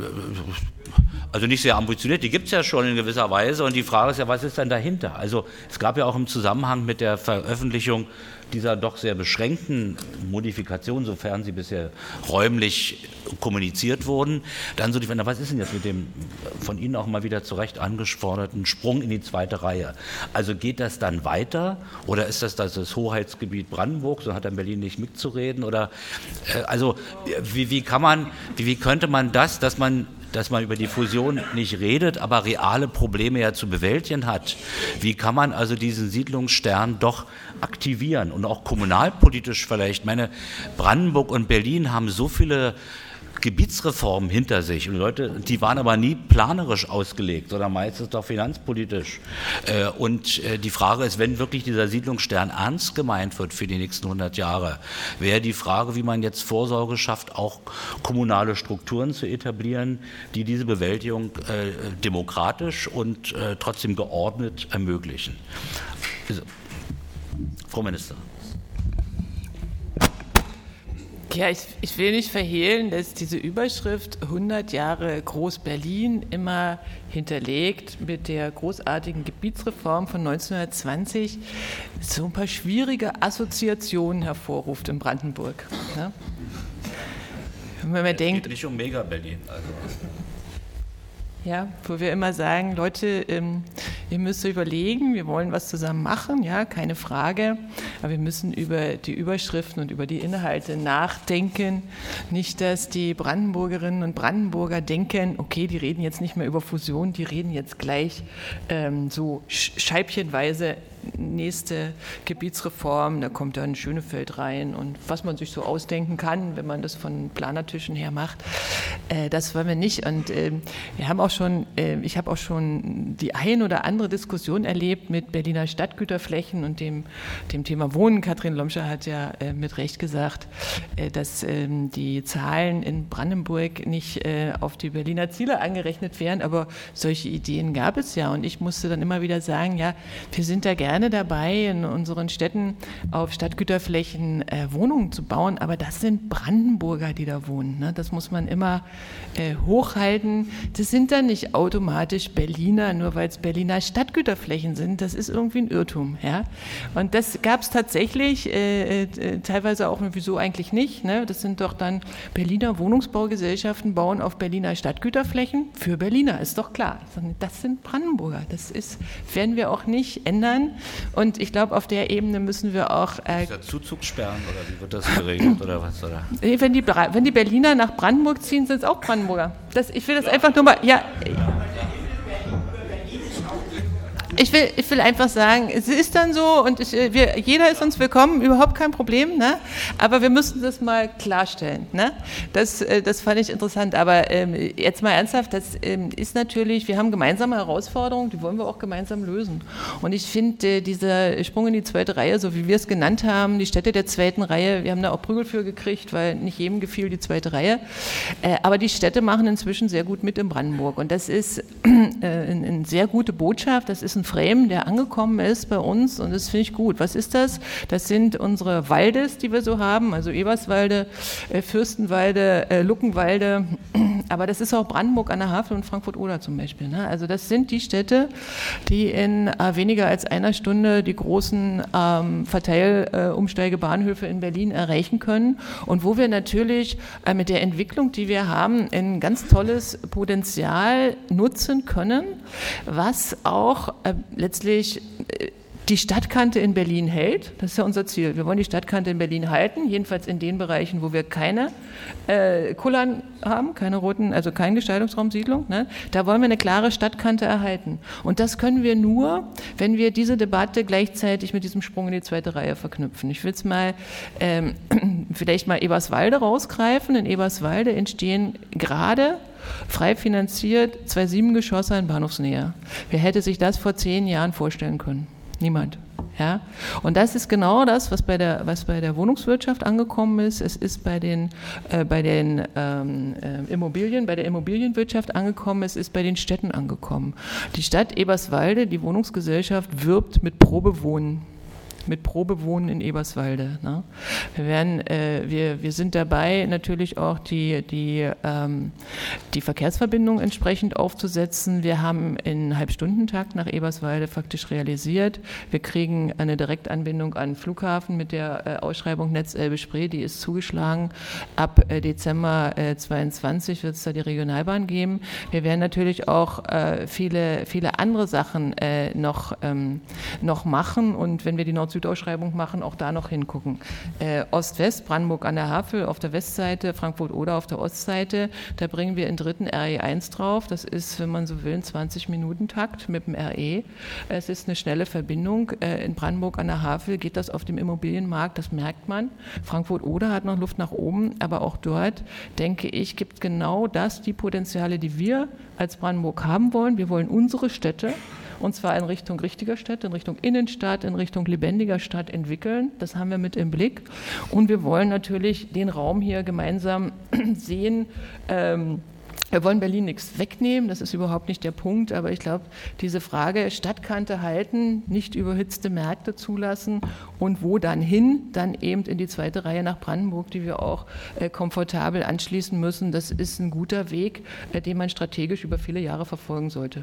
also nicht sehr ambitioniert, die gibt es ja schon in gewisser Weise und die Frage ist ja, was ist denn dahinter? Also es gab ja auch im Zusammenhang mit der Veröffentlichung dieser doch sehr beschränkten Modifikation, sofern sie bisher räumlich kommuniziert wurden, dann so die Frage, was ist denn jetzt mit dem von Ihnen auch mal wieder zu Recht angeforderten Sprung in die zweite Reihe? Also geht das dann weiter oder ist das das Hoheitsgebiet Brandenburg, so hat dann Berlin nicht mitzureden? Oder äh, also wie, wie kann man, wie, wie könnte man das, dass man dass man über die Fusion nicht redet, aber reale Probleme ja zu bewältigen hat. Wie kann man also diesen Siedlungsstern doch aktivieren und auch kommunalpolitisch vielleicht? Ich meine, Brandenburg und Berlin haben so viele Gebietsreformen hinter sich und Leute, die waren aber nie planerisch ausgelegt, sondern meistens doch finanzpolitisch. Und die Frage ist, wenn wirklich dieser Siedlungsstern ernst gemeint wird für die nächsten hundert Jahre, wäre die Frage, wie man jetzt Vorsorge schafft, auch kommunale Strukturen zu etablieren, die diese Bewältigung demokratisch und trotzdem geordnet ermöglichen. Frau Ministerin. Ja, ich, ich will nicht verhehlen, dass diese Überschrift hundert Jahre Groß-Berlin immer hinterlegt mit der großartigen Gebietsreform von neunzehnhundertzwanzig so ein paar schwierige Assoziationen hervorruft in Brandenburg. Ne? Wenn man es denkt, geht nicht um Mega-Berlin. Also. Ja, wo wir immer sagen, Leute, ähm, ihr müsst überlegen, wir wollen was zusammen machen, ja, keine Frage, aber wir müssen über die Überschriften und über die Inhalte nachdenken. Nicht, dass die Brandenburgerinnen und Brandenburger denken, okay, die reden jetzt nicht mehr über Fusion, die reden jetzt gleich ähm, so scheibchenweise nächste Gebietsreform, da kommt dann Schönefeld rein und was man sich so ausdenken kann, wenn man das von Planertischen her macht, äh, das wollen wir nicht. Und äh, wir haben auch schon, äh, ich habe auch schon die ein oder andere Diskussion erlebt mit Berliner Stadtgüterflächen und dem, dem Thema Wohnen. Katrin Lomscher hat ja äh, mit Recht gesagt, äh, dass äh, die Zahlen in Brandenburg nicht äh, auf die Berliner Ziele angerechnet werden, aber solche Ideen gab es ja und ich musste dann immer wieder sagen, ja, wir sind da gerne dabei, in unseren Städten auf Stadtgüterflächen äh, Wohnungen zu bauen, aber das sind Brandenburger, die da wohnen. Ne? Das muss man immer äh, hochhalten. Das sind dann nicht automatisch Berliner, nur weil es Berliner Stadtgüterflächen sind. Das ist irgendwie ein Irrtum. Ja? Und das gab es tatsächlich, äh, äh, teilweise auch, wieso eigentlich nicht. Ne? Das sind doch dann Berliner Wohnungsbaugesellschaften, bauen auf Berliner Stadtgüterflächen für Berliner, ist doch klar. Das sind Brandenburger. Das ist, werden wir auch nicht ändern. Und ich glaube, auf der Ebene müssen wir auch... Äh, ist das Zuzugssperren oder wie wird das geregelt oder was? Oder? Wenn die, wenn die Berliner nach Brandenburg ziehen, sind es auch Brandenburger. Das, ich will das einfach nur mal... Ja, Ich will, ich will einfach sagen, es ist dann so und ich, wir, jeder ist uns willkommen, überhaupt kein Problem, ne? Aber wir müssen das mal klarstellen. Ne? Das, das fand ich interessant, aber ähm, jetzt mal ernsthaft, das ähm, ist natürlich, wir haben gemeinsame Herausforderungen, die wollen wir auch gemeinsam lösen. Und ich finde, äh, dieser Sprung in die zweite Reihe, so wie wir es genannt haben, die Städte der zweiten Reihe, wir haben da auch Prügel für gekriegt, weil nicht jedem gefiel die zweite Reihe, äh, aber die Städte machen inzwischen sehr gut mit in Brandenburg und das ist äh, eine, eine sehr gute Botschaft, das ist ein Frame, der angekommen ist bei uns und das finde ich gut. Was ist das? Das sind unsere Waldes, die wir so haben, also Eberswalde, äh, Fürstenwalde, äh, Luckenwalde, aber das ist auch Brandenburg an der Havel und Frankfurt-Oder zum Beispiel. Ne? Also das sind die Städte, die in äh, weniger als einer Stunde die großen ähm, Verteilumsteigebahnhöfe äh, in Berlin erreichen können und wo wir natürlich äh, mit der Entwicklung, die wir haben, ein ganz tolles Potenzial nutzen können, was auch äh, letztlich äh, die Stadtkante in Berlin hält. Das ist ja unser Ziel. Wir wollen die Stadtkante in Berlin halten, jedenfalls in den Bereichen, wo wir keine äh, Kullern haben, keine roten, also keine Gestaltungsraumsiedlung. Ne? Da wollen wir eine klare Stadtkante erhalten. Und das können wir nur, wenn wir diese Debatte gleichzeitig mit diesem Sprung in die zweite Reihe verknüpfen. Ich will es mal ähm, vielleicht mal Eberswalde rausgreifen. In Eberswalde entstehen gerade frei finanziert zwei Siebengeschosser in Bahnhofsnähe. Wer hätte sich das vor zehn Jahren vorstellen können? Niemand. Ja? Und das ist genau das, was bei der, was bei der Wohnungswirtschaft angekommen ist. Es ist bei den, äh, bei den ähm, äh, Immobilien, bei der Immobilienwirtschaft angekommen, es ist bei den Städten angekommen. Die Stadt Eberswalde, die Wohnungsgesellschaft, wirbt mit Probewohnen. mit Probewohnen in Eberswalde. Ne? Wir, werden, äh, wir, wir sind dabei, natürlich auch die, die, ähm, die Verkehrsverbindung entsprechend aufzusetzen. Wir haben in Halbstundentakt nach Eberswalde faktisch realisiert. Wir kriegen eine Direktanbindung an den Flughafen mit der äh, Ausschreibung Netz Elbe-Spree, die ist zugeschlagen. Ab äh, Dezember äh, zweiundzwanzig wird es da die Regionalbahn geben. Wir werden natürlich auch äh, viele, viele andere Sachen äh, noch, ähm, noch machen und wenn wir die Nord Nord-Süd-Ausschreibung machen, auch da noch hingucken. Äh, Ost-West, Brandenburg an der Havel auf der Westseite, Frankfurt-Oder auf der Ostseite, da bringen wir in dritten R E eins drauf. Das ist, wenn man so will, ein zwanzig-Minuten-Takt mit dem R E. Es ist eine schnelle Verbindung. Äh, in Brandenburg an der Havel geht das auf dem Immobilienmarkt, das merkt man. Frankfurt-Oder hat noch Luft nach oben, aber auch dort, denke ich, gibt genau das, die Potenziale, die wir als Brandenburg haben wollen. Wir wollen unsere Städte, und zwar in Richtung richtiger Städte, in Richtung Innenstadt, in Richtung lebendiger Stadt entwickeln. Das haben wir mit im Blick. Und wir wollen natürlich den Raum hier gemeinsam sehen. Ähm, wir wollen Berlin nichts wegnehmen, das ist überhaupt nicht der Punkt, aber ich glaube, diese Frage Stadtkante halten, nicht überhitzte Märkte zulassen und wo dann hin, dann eben in die zweite Reihe nach Brandenburg, die wir auch äh, komfortabel anschließen müssen, das ist ein guter Weg, äh, den man strategisch über viele Jahre verfolgen sollte.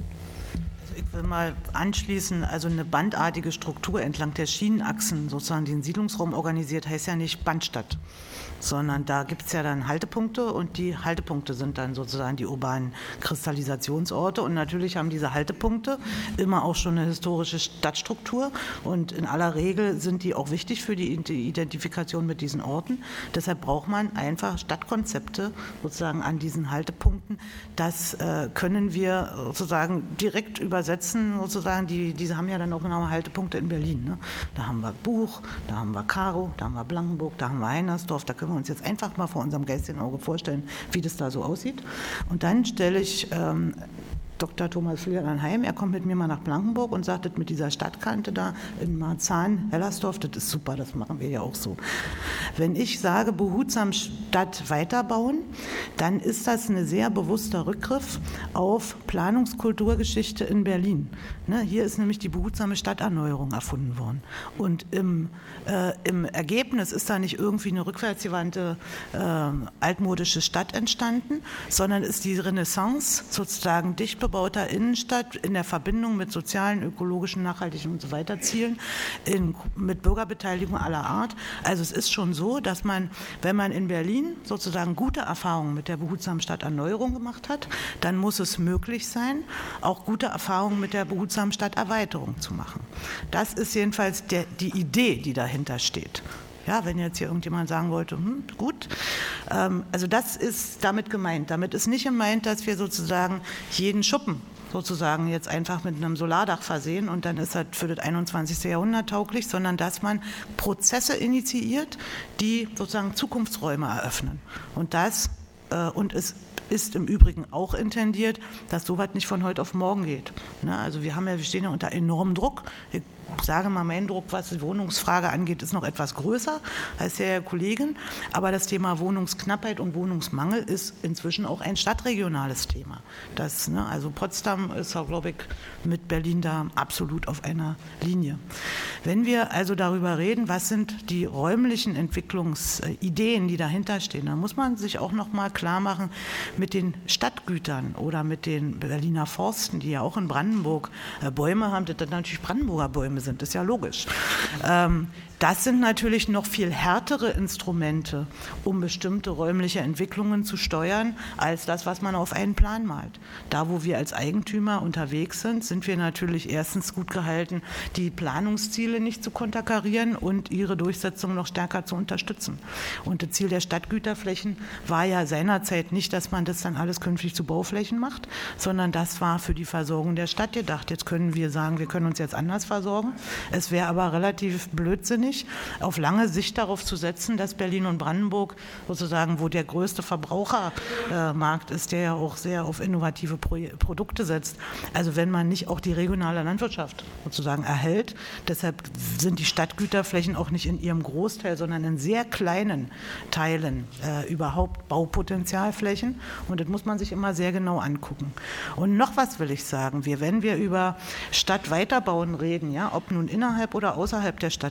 Ich will mal anschließen, also eine bandartige Struktur entlang der Schienenachsen, sozusagen den Siedlungsraum organisiert, heißt ja nicht Bandstadt, sondern da gibt es ja dann Haltepunkte und die Haltepunkte sind dann sozusagen die urbanen Kristallisationsorte und natürlich haben diese Haltepunkte immer auch schon eine historische Stadtstruktur und in aller Regel sind die auch wichtig für die Identifikation mit diesen Orten. Deshalb braucht man einfach Stadtkonzepte sozusagen an diesen Haltepunkten. Das äh, können wir sozusagen direkt übersetzen, sozusagen, die, diese haben ja dann auch genaue Haltepunkte in Berlin. Ne? Da haben wir Buch, da haben wir Karow, da haben wir Blankenburg, da haben wir Heinersdorf, da können wir uns jetzt einfach mal vor unserem geistigen Auge vorstellen, wie das da so aussieht. Und dann stelle ich ähm, Doktor Thomas Flieger-Heim, er kommt mit mir mal nach Blankenburg und sagt, das mit dieser Stadtkante da in Marzahn, Hellersdorf, das ist super, das machen wir ja auch so. Wenn ich sage, behutsam Stadt weiterbauen, dann ist das ein sehr bewusster Rückgriff auf Planungskulturgeschichte in Berlin. Ne, hier ist nämlich die behutsame Stadterneuerung erfunden worden. Und im, äh, im Ergebnis ist da nicht irgendwie eine rückwärtsgewandte äh, altmodische Stadt entstanden, sondern ist die Renaissance sozusagen dicht bebauter Innenstadt in der Verbindung mit sozialen, ökologischen, nachhaltigen und so weiter Zielen, in, mit Bürgerbeteiligung aller Art. Also es ist schon so, dass man, wenn man in Berlin sozusagen gute Erfahrungen mit der behutsamen Stadterneuerung gemacht hat, dann muss es möglich sein, auch gute Erfahrungen mit der behutsamen Stadterweiterung zu machen. Das ist jedenfalls der, die Idee, die dahinter steht. Ja, wenn jetzt hier irgendjemand sagen wollte, hm, gut, ähm, also das ist damit gemeint. Damit ist nicht gemeint, dass wir sozusagen jeden Schuppen sozusagen jetzt einfach mit einem Solardach versehen und dann ist das für das einundzwanzigste Jahrhundert tauglich, sondern dass man Prozesse initiiert, die sozusagen Zukunftsräume eröffnen. Und das, äh, und es ist im Übrigen auch intendiert, dass sowas nicht von heute auf morgen geht. Ne? Also wir haben ja, wir stehen ja unter enormem Druck. Ich sage mal, mein Druck, was die Wohnungsfrage angeht, ist noch etwas größer als der Kollegin. Aber das Thema Wohnungsknappheit und Wohnungsmangel ist inzwischen auch ein stadtregionales Thema. Das, ne, also Potsdam ist, glaube ich, mit Berlin da absolut auf einer Linie. Wenn wir also darüber reden, was sind die räumlichen Entwicklungsideen, die dahinter stehen, dann muss man sich auch noch mal klar machen, mit den Stadtgütern oder mit den Berliner Forsten, die ja auch in Brandenburg äh, Bäume haben, das natürlich Brandenburger Bäume sind, das ist ja logisch. Ähm, das sind natürlich noch viel härtere Instrumente, um bestimmte räumliche Entwicklungen zu steuern, als das, was man auf einen Plan malt. Da, wo wir als Eigentümer unterwegs sind, sind wir natürlich erstens gut gehalten, die Planungsziele nicht zu konterkarieren und ihre Durchsetzung noch stärker zu unterstützen. Und das Ziel der Stadtgüterflächen war ja seinerzeit nicht, dass man das dann alles künftig zu Bauflächen macht, sondern das war für die Versorgung der Stadt gedacht. Jetzt können wir sagen, wir können uns jetzt anders versorgen. Es wäre aber relativ blödsinnig, auf lange Sicht darauf zu setzen, dass Berlin und Brandenburg sozusagen, wo der größte Verbrauchermarkt ist, der ja auch sehr auf innovative Pro- Produkte setzt. Also wenn man nicht auch die regionale Landwirtschaft sozusagen erhält, deshalb sind die Stadtgüterflächen auch nicht in ihrem Großteil, sondern in sehr kleinen Teilen äh, überhaupt Baupotenzialflächen und das muss man sich immer sehr genau angucken. Und noch was will ich sagen, wir, wenn wir über Stadtweiterbauen reden, ja, ob nun innerhalb oder außerhalb der Stadtgrenzen,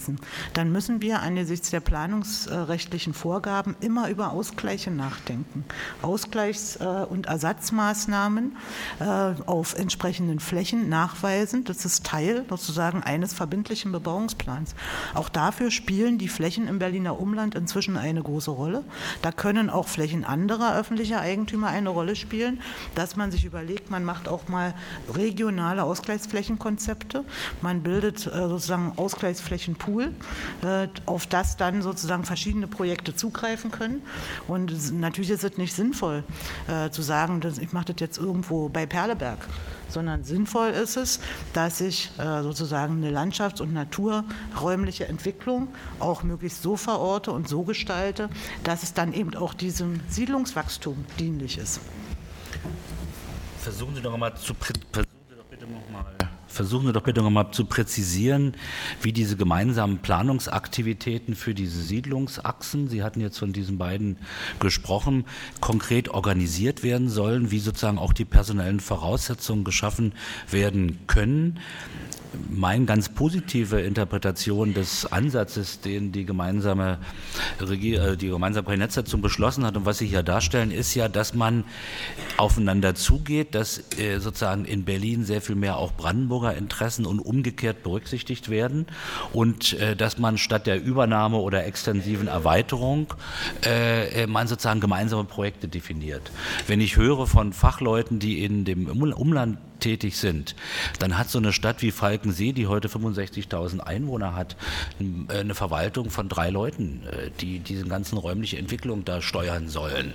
müssen, dann müssen wir angesichts der planungsrechtlichen Vorgaben immer über Ausgleiche nachdenken. Ausgleichs- und Ersatzmaßnahmen auf entsprechenden Flächen nachweisen. Das ist Teil sozusagen eines verbindlichen Bebauungsplans. Auch dafür spielen die Flächen im Berliner Umland inzwischen eine große Rolle. Da können auch Flächen anderer öffentlicher Eigentümer eine Rolle spielen, dass man sich überlegt, man macht auch mal regionale Ausgleichsflächenkonzepte. Man bildet sozusagen Ausgleichsflächenpool, auf das dann sozusagen verschiedene Projekte zugreifen können. Und natürlich ist es nicht sinnvoll zu sagen, ich mache das jetzt irgendwo bei Perleberg, sondern sinnvoll ist es, dass ich äh, sozusagen eine landschafts- und naturräumliche Entwicklung auch möglichst so verorte und so gestalte, dass es dann eben auch diesem Siedlungswachstum dienlich ist. Versuchen Sie doch mal zu versuchen Sie doch bitte noch mal Versuchen Sie doch bitte noch mal zu präzisieren, wie diese gemeinsamen Planungsaktivitäten für diese Siedlungsachsen, Sie hatten jetzt von diesen beiden gesprochen, konkret organisiert werden sollen, wie sozusagen auch die personellen Voraussetzungen geschaffen werden können. Meine ganz positive Interpretation des Ansatzes, den die gemeinsame, Regier- die gemeinsame Kabinettsitzung beschlossen hat und was Sie hier darstellen, ist ja, dass man aufeinander zugeht, dass äh, sozusagen in Berlin sehr viel mehr auch Brandenburger Interessen und umgekehrt berücksichtigt werden und äh, dass man statt der Übernahme oder extensiven Erweiterung äh, man sozusagen gemeinsame Projekte definiert. Wenn ich höre von Fachleuten, die in dem Umland tätig sind, dann hat so eine Stadt wie Falkensee, die heute fünfundsechzigtausend Einwohner hat, eine Verwaltung von drei Leuten, die diese ganzen räumliche Entwicklung da steuern sollen.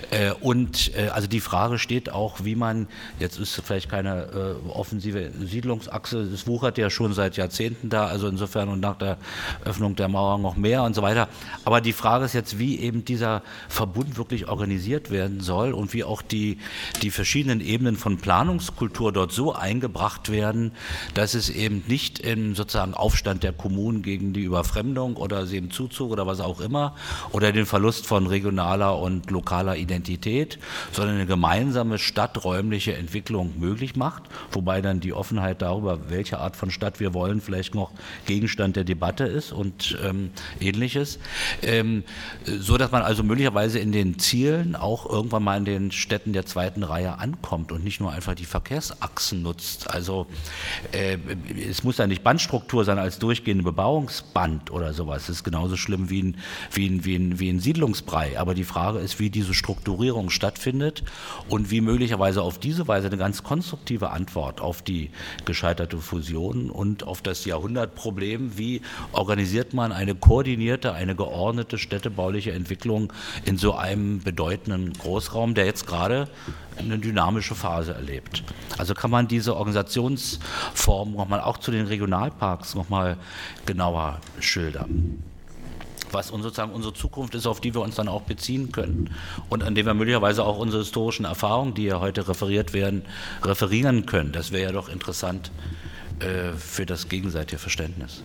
Und also die Frage steht auch, wie man, jetzt ist vielleicht keine offensive Siedlungsachse, es wuchert ja schon seit Jahrzehnten da, also insofern und nach der Öffnung der Mauer noch mehr und so weiter. Aber die Frage ist jetzt, wie eben dieser Verbund wirklich organisiert werden soll und wie auch die, die verschiedenen Ebenen von Planungskultur dort so eingebracht werden, dass es eben nicht im sozusagen Aufstand der Kommunen gegen die Überfremdung oder dem Zuzug oder was auch immer oder den Verlust von regionaler und lokaler Identität, sondern eine gemeinsame stadträumliche Entwicklung möglich macht, wobei dann die Offenheit darüber, welche Art von Stadt wir wollen, vielleicht noch Gegenstand der Debatte ist und ähm, Ähnliches, ähm, so dass man also möglicherweise in den Zielen auch irgendwann mal in den Städten der zweiten Reihe ankommt und nicht nur einfach die Verkehrs Achsen nutzt. Also äh, es muss ja nicht Bandstruktur sein als durchgehende Bebauungsband oder sowas. Das ist genauso schlimm wie ein, wie ein, wie ein, wie ein Siedlungsbrei. Aber die Frage ist, wie diese Strukturierung stattfindet und wie möglicherweise auf diese Weise eine ganz konstruktive Antwort auf die gescheiterte Fusion und auf das Jahrhundertproblem, wie organisiert man eine koordinierte, eine geordnete städtebauliche Entwicklung in so einem bedeutenden Großraum, der jetzt gerade eine dynamische Phase erlebt. Also kann man diese Organisationsform nochmal auch zu den Regionalparks nochmal genauer schildern. Was uns sozusagen unsere Zukunft ist, auf die wir uns dann auch beziehen können und an dem wir möglicherweise auch unsere historischen Erfahrungen, die ja heute referiert werden, referieren können. Das wäre ja doch interessant äh, für das gegenseitige Verständnis.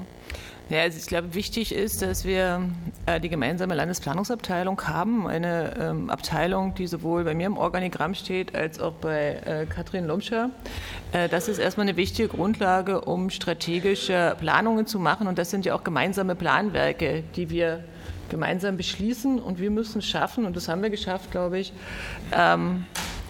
Ja, also ich glaube, wichtig ist, dass wir äh, die gemeinsame Landesplanungsabteilung haben, eine ähm, Abteilung, die sowohl bei mir im Organigramm steht, als auch bei äh, Katrin Lomscher. Äh, das ist erstmal eine wichtige Grundlage, um strategische Planungen zu machen, und das sind ja auch gemeinsame Planwerke, die wir gemeinsam beschließen, und wir müssen es schaffen, und das haben wir geschafft, glaube ich, ähm,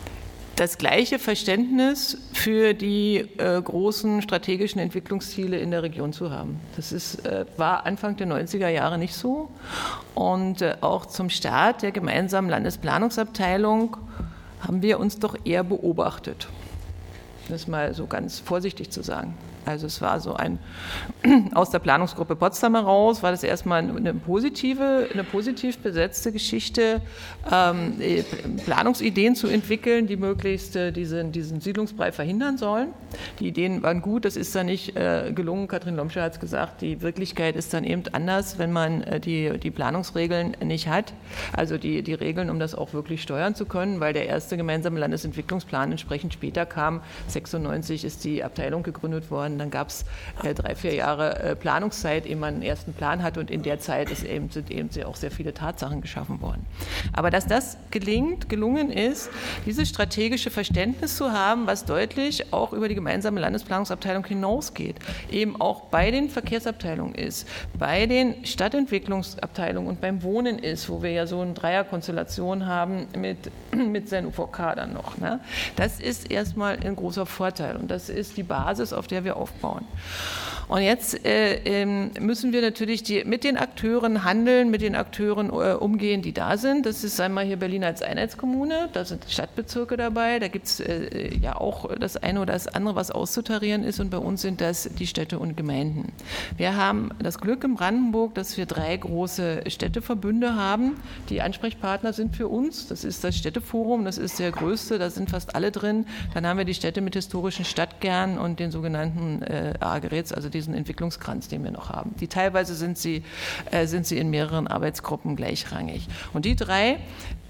das gleiche Verständnis für die äh, großen strategischen Entwicklungsziele in der Region zu haben. Das ist, äh, war Anfang der neunziger Jahre nicht so. Und äh, auch zum Start der gemeinsamen Landesplanungsabteilung haben wir uns doch eher beobachtet. Das mal so ganz vorsichtig zu sagen. Also es war so ein, aus der Planungsgruppe Potsdam heraus war das erstmal eine positive, eine positiv besetzte Geschichte, ähm, Planungsideen zu entwickeln, die möglichst äh, diesen, diesen Siedlungsbrei verhindern sollen. Die Ideen waren gut, das ist dann nicht äh, gelungen. Katrin Lomscher hat es gesagt, die Wirklichkeit ist dann eben anders, wenn man äh, die, die Planungsregeln nicht hat, also die, die Regeln, um das auch wirklich steuern zu können, weil der erste gemeinsame Landesentwicklungsplan entsprechend später kam. sechsundneunzig ist die Abteilung gegründet worden. worden. Dann gab es äh, drei, vier Jahre äh, Planungszeit, ehe man einen ersten Plan hatte und in der Zeit ist eben, sind eben auch sehr viele Tatsachen geschaffen worden. Aber dass das gelingt, gelungen ist, dieses strategische Verständnis zu haben, was deutlich auch über die gemeinsame Landesplanungsabteilung hinausgeht, eben auch bei den Verkehrsabteilungen ist, bei den Stadtentwicklungsabteilungen und beim Wohnen ist, wo wir ja so eine Dreierkonstellation haben mit, mit seinen U V K dann noch. Ne? Das ist erstmal ein großer Vorteil und das ist die Basis, auf der wir aufbauen. Und jetzt äh, müssen wir natürlich die, mit den Akteuren handeln, mit den Akteuren äh, umgehen, die da sind. Das ist einmal hier Berlin als Einheitskommune, da sind Stadtbezirke dabei, da gibt es äh, ja auch das eine oder das andere, was auszutarieren ist und bei uns sind das die Städte und Gemeinden. Wir haben das Glück in Brandenburg, dass wir drei große Städteverbünde haben, die Ansprechpartner sind für uns. Das ist das Städteforum, das ist der größte, da sind fast alle drin. Dann haben wir die Städte mit historischen Stadtkernen und den sogenannten äh, A-Geräts, also diesen Entwicklungskranz, den wir noch haben. Die teilweise sind sie, äh, sind sie in mehreren Arbeitsgruppen gleichrangig. Und die drei,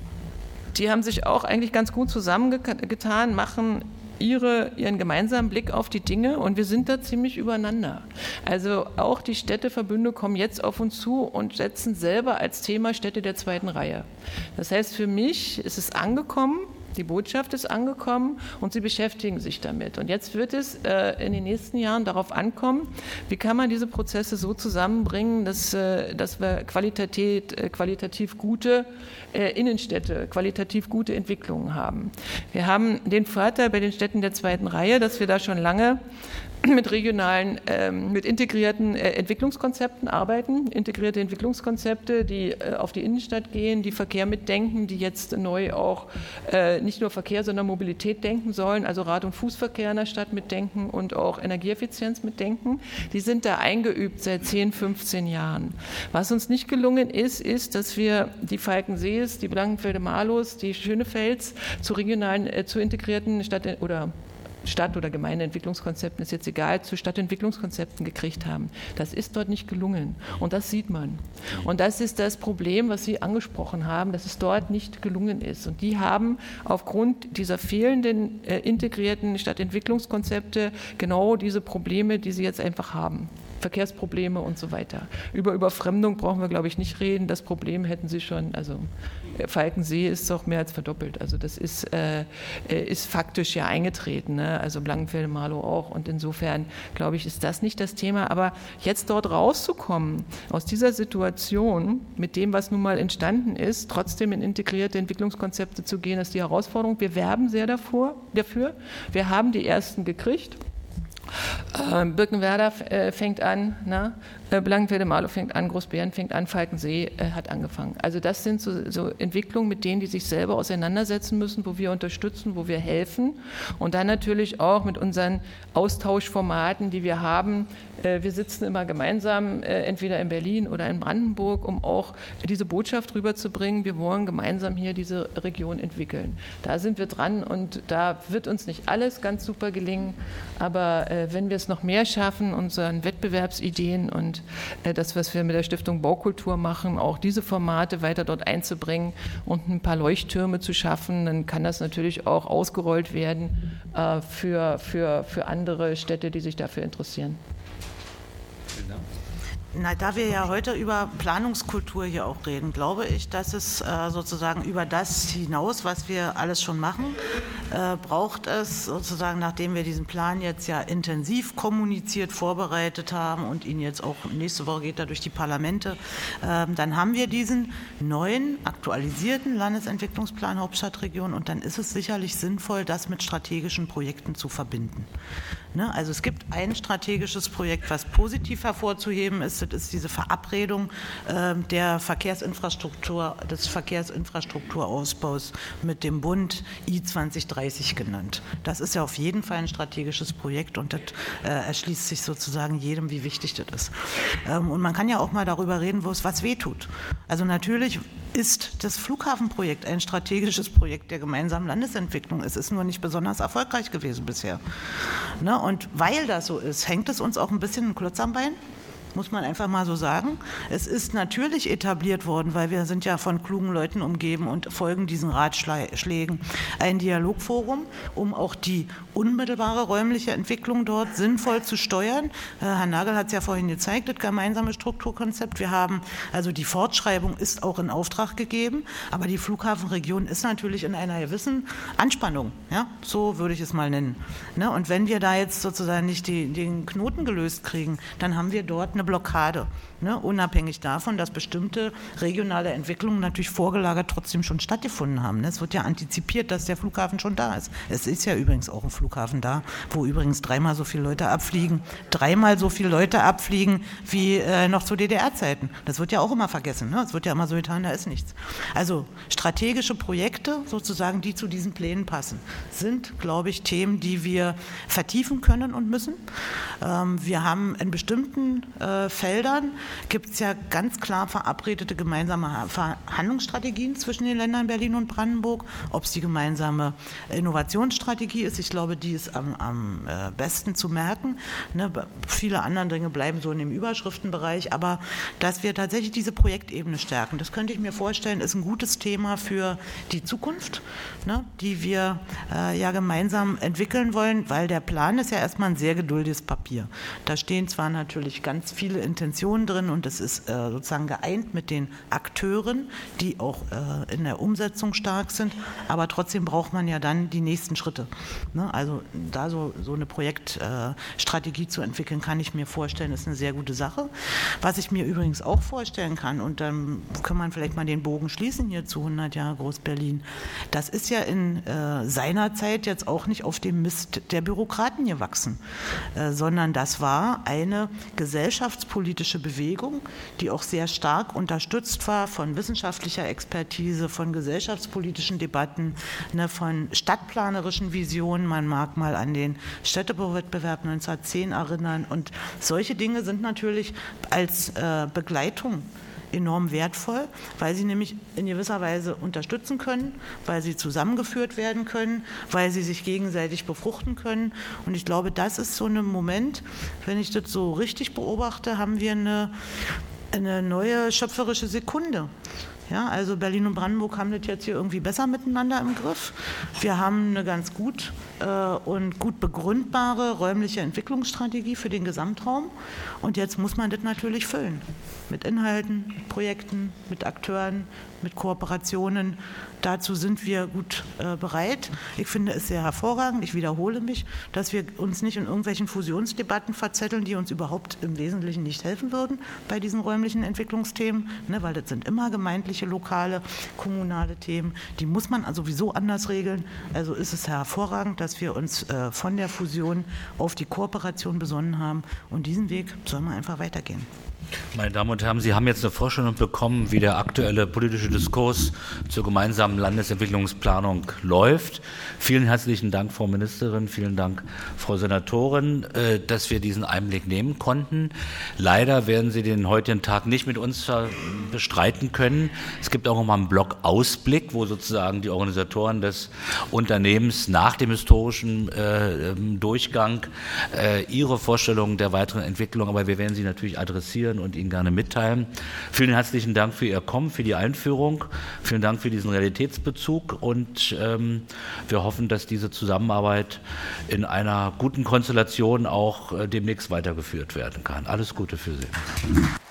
die haben sich auch eigentlich ganz gut zusammengetan, machen ihre, ihren gemeinsamen Blick auf die Dinge und wir sind da ziemlich übereinander. Also auch die Städteverbünde kommen jetzt auf uns zu und setzen selber als Thema Städte der zweiten Reihe. Das heißt, für mich ist es angekommen, die Botschaft ist angekommen und sie beschäftigen sich damit. Und jetzt wird es äh, in den nächsten Jahren darauf ankommen, wie kann man diese Prozesse so zusammenbringen, dass, äh, dass wir qualitativ, äh, qualitativ gute äh, Innenstädte, qualitativ gute Entwicklungen haben. Wir haben den Vorteil bei den Städten der zweiten Reihe, dass wir da schon lange mit regionalen, ähm, mit integrierten äh, Entwicklungskonzepten arbeiten, integrierte Entwicklungskonzepte, die äh, auf die Innenstadt gehen, die Verkehr mitdenken, die jetzt neu auch äh, nicht nur Verkehr, sondern Mobilität denken sollen, also Rad- und Fußverkehr in der Stadt mitdenken und auch Energieeffizienz mitdenken. Die sind da eingeübt seit zehn, fünfzehn Jahren. Was uns nicht gelungen ist, ist, dass wir die Falkensees, die Blankenfelde-Marlos, die Schönefels zu regionalen, äh, zu integrierten Stadt- oder Stadt- oder Gemeindeentwicklungskonzepten, ist jetzt egal, zu Stadtentwicklungskonzepten gekriegt haben. Das ist dort nicht gelungen und das sieht man. Und das ist das Problem, was Sie angesprochen haben, dass es dort nicht gelungen ist. Und die haben aufgrund dieser fehlenden äh, integrierten Stadtentwicklungskonzepte genau diese Probleme, die sie jetzt einfach haben. Verkehrsprobleme und so weiter. Über Überfremdung brauchen wir, glaube ich, nicht reden. Das Problem hätten Sie schon, also Falkensee ist doch mehr als verdoppelt. Also das ist, äh, ist faktisch ja eingetreten, ne? Also Blankenfelde-Marlow auch. Und insofern, glaube ich, ist das nicht das Thema. Aber jetzt dort rauszukommen, aus dieser Situation, mit dem, was nun mal entstanden ist, trotzdem in integrierte Entwicklungskonzepte zu gehen, ist die Herausforderung. Wir werben sehr davor, dafür. Wir haben die ersten gekriegt. Äh, Birkenwerder äh, fängt an, na? äh, Blankenfelde-Marlow fängt an, Großbären fängt an, Falkensee äh, hat angefangen. Also das sind so, so Entwicklungen, mit denen die sich selber auseinandersetzen müssen, wo wir unterstützen, wo wir helfen und dann natürlich auch mit unseren Austauschformaten, die wir haben. Äh, wir sitzen immer gemeinsam, äh, entweder in Berlin oder in Brandenburg, um auch diese Botschaft rüberzubringen. Wir wollen gemeinsam hier diese Region entwickeln. Da sind wir dran und da wird uns nicht alles ganz super gelingen, aber äh, wenn wir es noch mehr schaffen, unseren Wettbewerbsideen und äh, das, was wir mit der Stiftung Baukultur machen, auch diese Formate weiter dort einzubringen und ein paar Leuchttürme zu schaffen, dann kann das natürlich auch ausgerollt werden äh, für, für, für andere Städte, die sich dafür interessieren. Vielen Dank. Na, da wir ja heute über Planungskultur hier auch reden, glaube ich, dass es äh, sozusagen über das hinaus, was wir alles schon machen, äh, braucht es sozusagen, nachdem wir diesen Plan jetzt ja intensiv kommuniziert, vorbereitet haben und ihn jetzt auch nächste Woche geht er durch die Parlamente, äh, dann haben wir diesen neuen, aktualisierten Landesentwicklungsplan Hauptstadtregion und dann ist es sicherlich sinnvoll, das mit strategischen Projekten zu verbinden. Ne? Also es gibt ein strategisches Projekt, was positiv hervorzuheben ist, das ist diese Verabredung äh, der Verkehrsinfrastruktur, des Verkehrsinfrastrukturausbaus mit dem Bund I zwanzig dreißig genannt. Das ist ja auf jeden Fall ein strategisches Projekt und das äh, erschließt sich sozusagen jedem, wie wichtig das ist. Ähm, und man kann ja auch mal darüber reden, wo es was wehtut. Also natürlich ist das Flughafenprojekt ein strategisches Projekt der gemeinsamen Landesentwicklung. Es ist nur nicht besonders erfolgreich gewesen bisher. Ne? Und weil das so ist, hängt es uns auch ein bisschen ein Klotz am Bein. muss man einfach mal so sagen. Es ist natürlich etabliert worden, weil wir sind ja von klugen Leuten umgeben und folgen diesen Ratschlägen, ein Dialogforum, um auch die unmittelbare räumliche Entwicklung dort sinnvoll zu steuern. Herr Nagel hat es ja vorhin gezeigt, das gemeinsame Strukturkonzept. Wir haben, also die Fortschreibung ist auch in Auftrag gegeben, aber die Flughafenregion ist natürlich in einer gewissen Anspannung, ja, so würde ich es mal nennen. Ne? Und wenn wir da jetzt sozusagen nicht die, den Knoten gelöst kriegen, dann haben wir dort eine Blockade. Ne, unabhängig davon, dass bestimmte regionale Entwicklungen natürlich vorgelagert trotzdem schon stattgefunden haben. Ne? Es wird ja antizipiert, dass der Flughafen schon da ist. Es ist ja übrigens auch ein Flughafen da, wo übrigens dreimal so viele Leute abfliegen, dreimal so viele Leute abfliegen wie äh, noch zu D D R-Zeiten. Das wird ja auch immer vergessen. Ne? Es wird ja immer so getan, da ist nichts. Also strategische Projekte, sozusagen, die zu diesen Plänen passen, sind, glaube ich, Themen, die wir vertiefen können und müssen. Ähm, wir haben in bestimmten äh, Feldern gibt es ja ganz klar verabredete gemeinsame Verhandlungsstrategien zwischen den Ländern Berlin und Brandenburg. Ob es die gemeinsame Innovationsstrategie ist, ich glaube, die ist am, am äh, besten zu merken. Ne? Viele andere Dinge bleiben so in dem Überschriftenbereich, aber dass wir tatsächlich diese Projektebene stärken, das könnte ich mir vorstellen, ist ein gutes Thema für die Zukunft, ne? Die wir äh, ja gemeinsam entwickeln wollen, weil der Plan ist ja erstmal ein sehr geduldiges Papier. Da stehen zwar natürlich ganz viele Intentionen drin, und es ist äh, sozusagen geeint mit den Akteuren, die auch äh, in der Umsetzung stark sind, aber trotzdem braucht man ja dann die nächsten Schritte. Ne? Also da so, so eine Projektstrategie äh, zu entwickeln, kann ich mir vorstellen, ist eine sehr gute Sache. Was ich mir übrigens auch vorstellen kann, und dann kann man vielleicht mal den Bogen schließen hier zu hundert Jahre Groß-Berlin, das ist ja in äh, seiner Zeit jetzt auch nicht auf dem Mist der Bürokraten gewachsen, äh, sondern das war eine gesellschaftspolitische Bewegung, die auch sehr stark unterstützt war von wissenschaftlicher Expertise, von gesellschaftspolitischen Debatten, ne, von stadtplanerischen Visionen. Man mag mal an den Städtebauwettbewerb neunzehnhundertzehn erinnern. Und solche Dinge sind natürlich als äh, Begleitung enorm wertvoll, weil sie nämlich in gewisser Weise unterstützen können, weil sie zusammengeführt werden können, weil sie sich gegenseitig befruchten können. Und ich glaube, das ist so ein Moment, wenn ich das so richtig beobachte, haben wir eine, eine neue schöpferische Sekunde. Ja, also Berlin und Brandenburg haben das jetzt hier irgendwie besser miteinander im Griff. Wir haben eine ganz gut äh, und gut begründbare räumliche Entwicklungsstrategie für den Gesamtraum. Und jetzt muss man das natürlich füllen. Mit Inhalten, mit Projekten, mit Akteuren, mit Kooperationen. Dazu sind wir gut äh, bereit. Ich finde es sehr hervorragend, ich wiederhole mich, dass wir uns nicht in irgendwelchen Fusionsdebatten verzetteln, die uns überhaupt im Wesentlichen nicht helfen würden bei diesen räumlichen Entwicklungsthemen, ne, weil das sind immer gemeindliche, lokale, kommunale Themen. Die muss man also sowieso anders regeln. Also ist es hervorragend, dass wir uns äh, von der Fusion auf die Kooperation besonnen haben. Und diesen Weg soll man einfach weitergehen. Meine Damen und Herren, Sie haben jetzt eine Vorstellung bekommen, wie der aktuelle politische Diskurs zur gemeinsamen Landesentwicklungsplanung läuft. Vielen herzlichen Dank, Frau Ministerin, vielen Dank, Frau Senatorin, dass wir diesen Einblick nehmen konnten. Leider werden Sie den heutigen Tag nicht mit uns bestreiten können. Es gibt auch noch mal einen Blog Ausblick, wo sozusagen die Organisatoren des Unternehmens nach dem historischen äh, Durchgang äh, ihre Vorstellungen der weiteren Entwicklung, aber wir werden Sie natürlich adressieren und Ihnen gerne mitteilen. Vielen herzlichen Dank für Ihr Kommen, für die Einführung. Vielen Dank für diesen Realitätsbezug und ähm, wir hoffen, dass diese Zusammenarbeit in einer guten Konstellation auch äh, demnächst weitergeführt werden kann. Alles Gute für Sie.